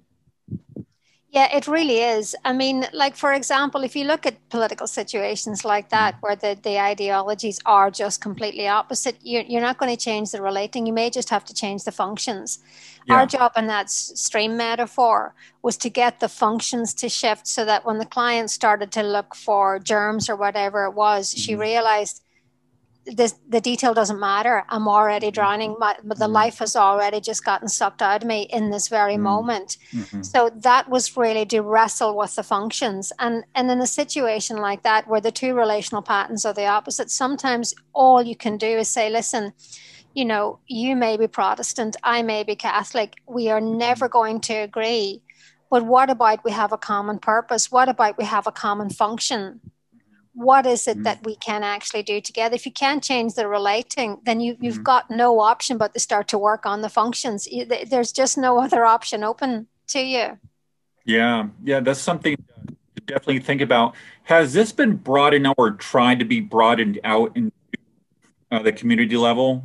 Yeah, it really is. I mean, like, for example, if you look at political situations like that, where the, the ideologies are just completely opposite, you're, you're not going to change the relating. You may just have to change the functions. Yeah. Our job in that stream metaphor was to get the functions to shift so that when the client started to look for germs or whatever it was, mm-hmm. she realized this, the detail doesn't matter. I'm already drowning. My, the mm-hmm. life has already just gotten sucked out of me in this very mm-hmm. moment. Mm-hmm. So that was really to wrestle with the functions. And, and in a situation like that, where the two relational patterns are the opposite, sometimes all you can do is say, listen, you know, you may be Protestant, I may be Catholic. We are never going to agree. But what about we have a common purpose? What about we have a common function? What is it mm-hmm. that we can actually do together? If you can't change the relating, then you, you've mm-hmm. got no option but to start to work on the functions. There's just no other option open to you. Yeah, yeah, that's something to definitely think about. Has this been broadened out or tried to be broadened out into uh, the community level?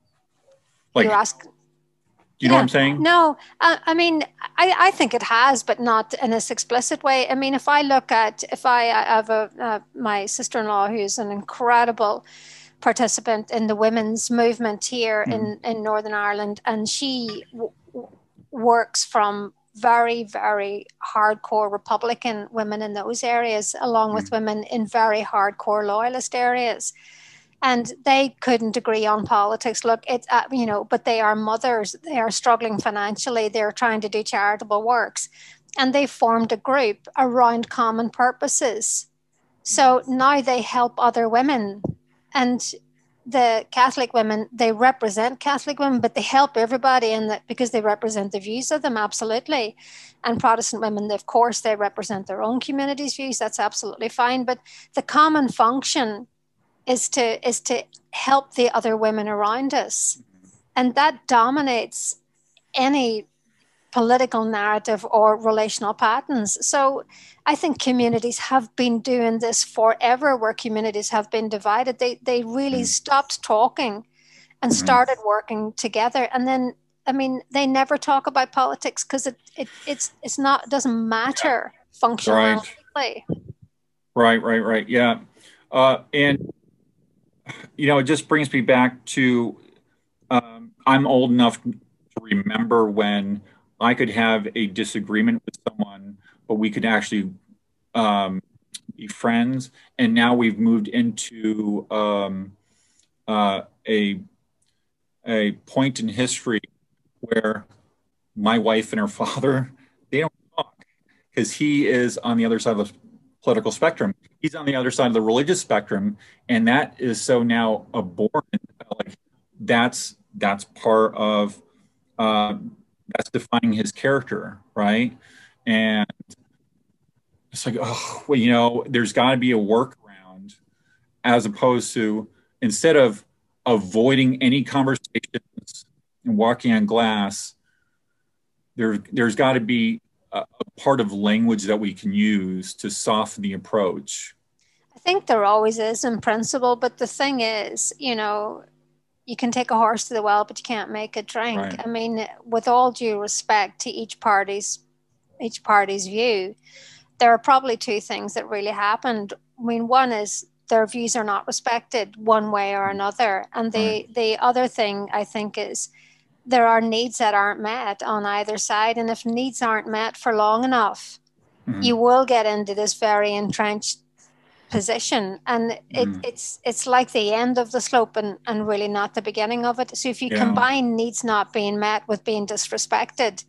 Like, you ask. Do you yeah. know what I'm saying? No, uh, I mean, I, I think it has, but not in this explicit way. I mean, if I look at, if I, I have a, uh, my sister-in-law who's an incredible participant in the women's movement here mm-hmm. in, in Northern Ireland, and she w- w- works from very, very hardcore Republican women in those areas, along mm-hmm. with women in very hardcore loyalist areas. And they couldn't agree on politics. Look, it's, uh, you know, but they are mothers. They are struggling financially. They're trying to do charitable works. And they formed a group around common purposes. So now they help other women. And the Catholic women, they represent Catholic women, but they help everybody in that because they represent the views of them, absolutely. And Protestant women, of course, they represent their own community's views. That's absolutely fine. But the common function is to is to help the other women around us. And that dominates any political narrative or relational patterns. So I think communities have been doing this forever, where communities have been divided. They they really stopped talking and started working together. And then, I mean, they never talk about politics because it, it it's it's not it doesn't matter functionally. Right, right, right, right. Yeah. Uh, and you know, it just brings me back to, um, I'm old enough to remember when I could have a disagreement with someone, but we could actually um, be friends. And now we've moved into um, uh, a, a point in history where my wife and her father, they don't talk because he is on the other side of the political spectrum. He's on the other side of the religious spectrum, and that is so now abhorrent. Like that's that's part of uh, that's defining his character, right? And it's like, oh, well, you know, there's got to be a workaround, as opposed to instead of avoiding any conversations and walking on glass, there there's got to be a part of language that we can use to soften the approach. I think there always is in principle, but the thing is, you know, you can take a horse to the well, but you can't make it drink. Right. I mean, with all due respect to each party's each party's view, there are probably two things that really happened. I mean, one is their views are not respected one way or another. And the, right. the other thing I think is there are needs that aren't met on either side. And if needs aren't met for long enough, mm-hmm. you will get into this very entrenched position. And it, mm-hmm. it's it's like the end of the slope and, and really not the beginning of it. So if you yeah. combine needs not being met with being disrespected,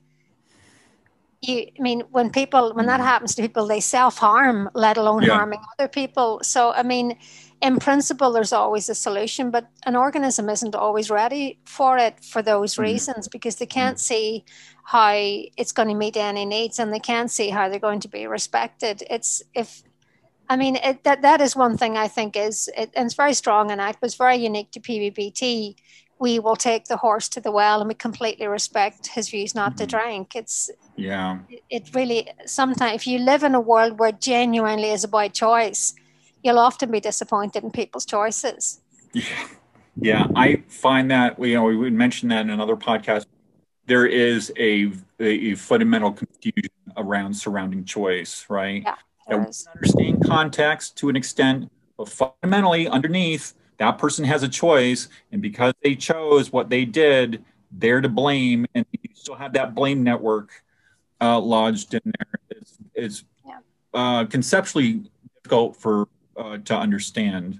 you, I mean, when people, when that happens to people, they self-harm, let alone yeah. harming other people. So, I mean, in principle, there's always a solution, but an organism isn't always ready for it for those mm-hmm. reasons, because they can't mm-hmm. see how it's going to meet any needs, and they can't see how they're going to be respected. It's, if, I mean, it, that that is one thing I think is, it, and it's very strong in ACT, but it's very unique to P V B T. We will take the horse to the well, and we completely respect his views not mm-hmm. to drink. It's, yeah, it, it really, sometimes if you live in a world where genuinely is about choice, you'll often be disappointed in people's choices. Yeah, yeah. I find that, you know, we would mention that in another podcast. There is a, a fundamental confusion around surrounding choice, right? Yeah, that we understand context to an extent, but fundamentally underneath, that person has a choice, and because they chose what they did, they're to blame, and you still have that blame network uh, lodged in there. It's, it's yeah. uh, conceptually difficult for uh, to understand.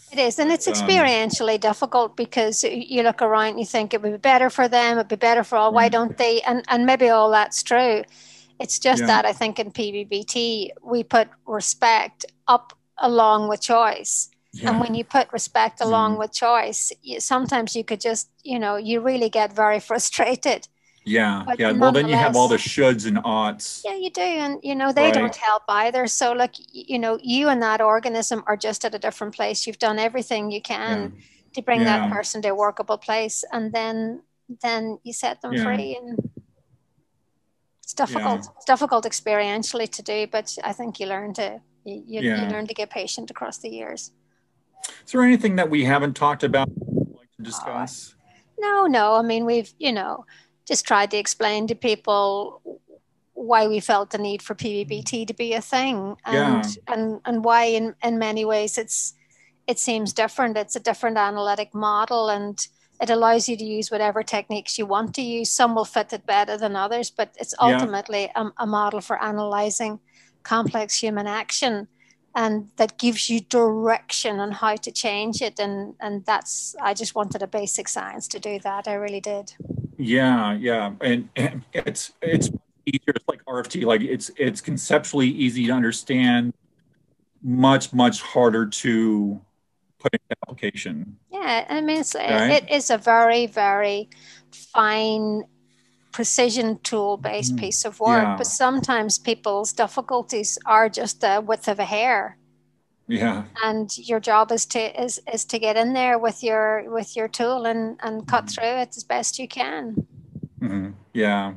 It is, and it's Um, experientially difficult because you look around and you think it would be better for them, it'd be better for all. Why Right. don't they? And and maybe all that's true. It's just Yeah. that I think in P B B T we put respect up along with choice. Yeah. And when you put respect along Mhm. with choice, you, sometimes you could just, you know, you really get very frustrated. Yeah, But yeah. Well, then you have all the nonetheless- shoulds and oughts. Yeah, you do. And, you know, they Right. don't help either. So, like, y- you know, you and that organism are just at a different place. You've done everything you can to bring that Yeah. person to a workable place. And then, then you set them Yeah. free. And it's difficult. It's difficult experientially to do, but I think you learn to, you, you, Yeah. you learn to get patient across the years. Is there anything that we haven't talked about you'd like to discuss? No, no. I mean, we've, you know, just tried to explain to people why we felt the need for P B B T to be a thing, and Yeah. and and why in in many ways it's it seems different. It's a different analytic model, and it allows you to use whatever techniques you want to use. Some will fit it better than others, but it's Yeah. ultimately a, a model for analyzing complex human action, and that gives you direction on how to change it. And and that's, I just wanted a basic science to do that. I really did. Yeah, yeah, and, and it's it's easier. It's like R F T. Like it's it's conceptually easy to understand. Much much harder to put into application. Yeah, I mean, it's, Right. it is a very, very fine precision tool based Mm, piece of work, yeah. but sometimes people's difficulties are just the width of a hair. Yeah. And your job is to is is to get in there with your with your tool and and cut Mhm. through it as best you can. Mhm. Yeah.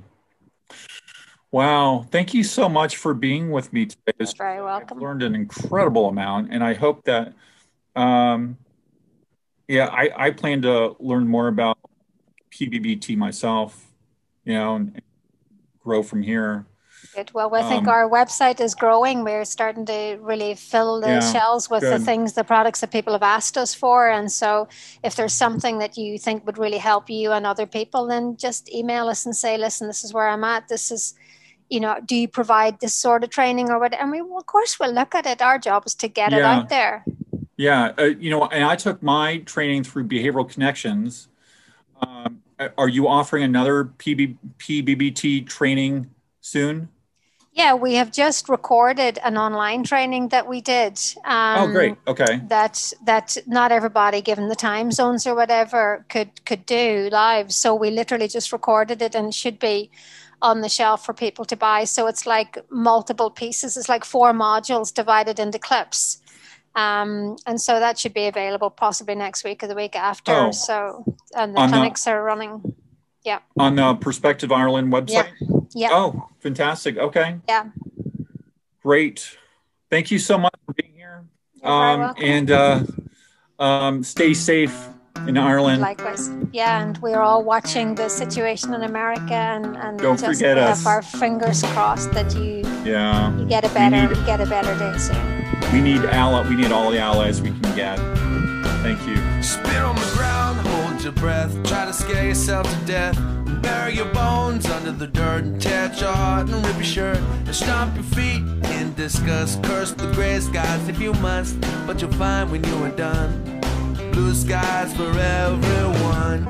Wow. Thank you so much for being with me today. You're very I've welcome. learned an incredible amount, and I hope that, um, yeah, I, I plan to learn more about P B B T myself, you know, and, and grow from here. Good. Well, I think Um, our website is growing. We're starting to really fill the Yeah, shelves with the good. things, the products that people have asked us for. And so if there's something that you think would really help you and other people, then just email us and say, listen, this is where I'm at. This is, you know, do you provide this sort of training or what? I mean, well, of course, we'll look at it. Our job is to get it Yeah. out there. Yeah, uh, you know, and I took my training through Behavioral Connections. Um, are you offering another P B, P B B T training soon? Yeah, we have just recorded an online training that we did. Um, Oh, great. Okay. That that not everybody, given the time zones or whatever, could could do live. So we literally just recorded it, and it should be on the shelf for people to buy. So it's like multiple pieces. It's like four modules divided into clips. Um, and so that should be available possibly next week or the week after. Oh. So, and the On the- clinics are running. Yeah. On the Perspective Ireland website? Yeah. Oh, fantastic. Okay. Yeah. Great. Thank you so much for being here. You're very Um, welcome. and uh, um, stay safe in Ireland. Likewise. Yeah, and we're all watching the situation in America, and, and Don't just forget have us. our fingers crossed that you Yeah. you get a better need- you get a better day soon. We need ally. We need all the allies we can get. Thank you. Spit on the ground, hold your breath, try to scare yourself to death. Bury your bones under the dirt and tear at your heart and rip your shirt and stomp your feet in disgust. Curse the gray skies if you must, but you'll find when you are done, blue skies for everyone.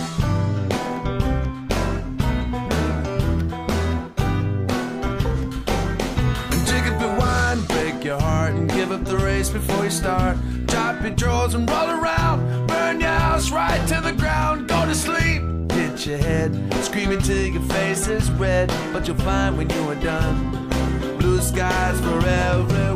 And drink up your wine, break your heart and give up the race before you start. Drop your drawers and roll around, burn your house right to the ground, go to sleep. Hit your head, screaming till your face is red, but you'll find when you are done, blue skies for everyone.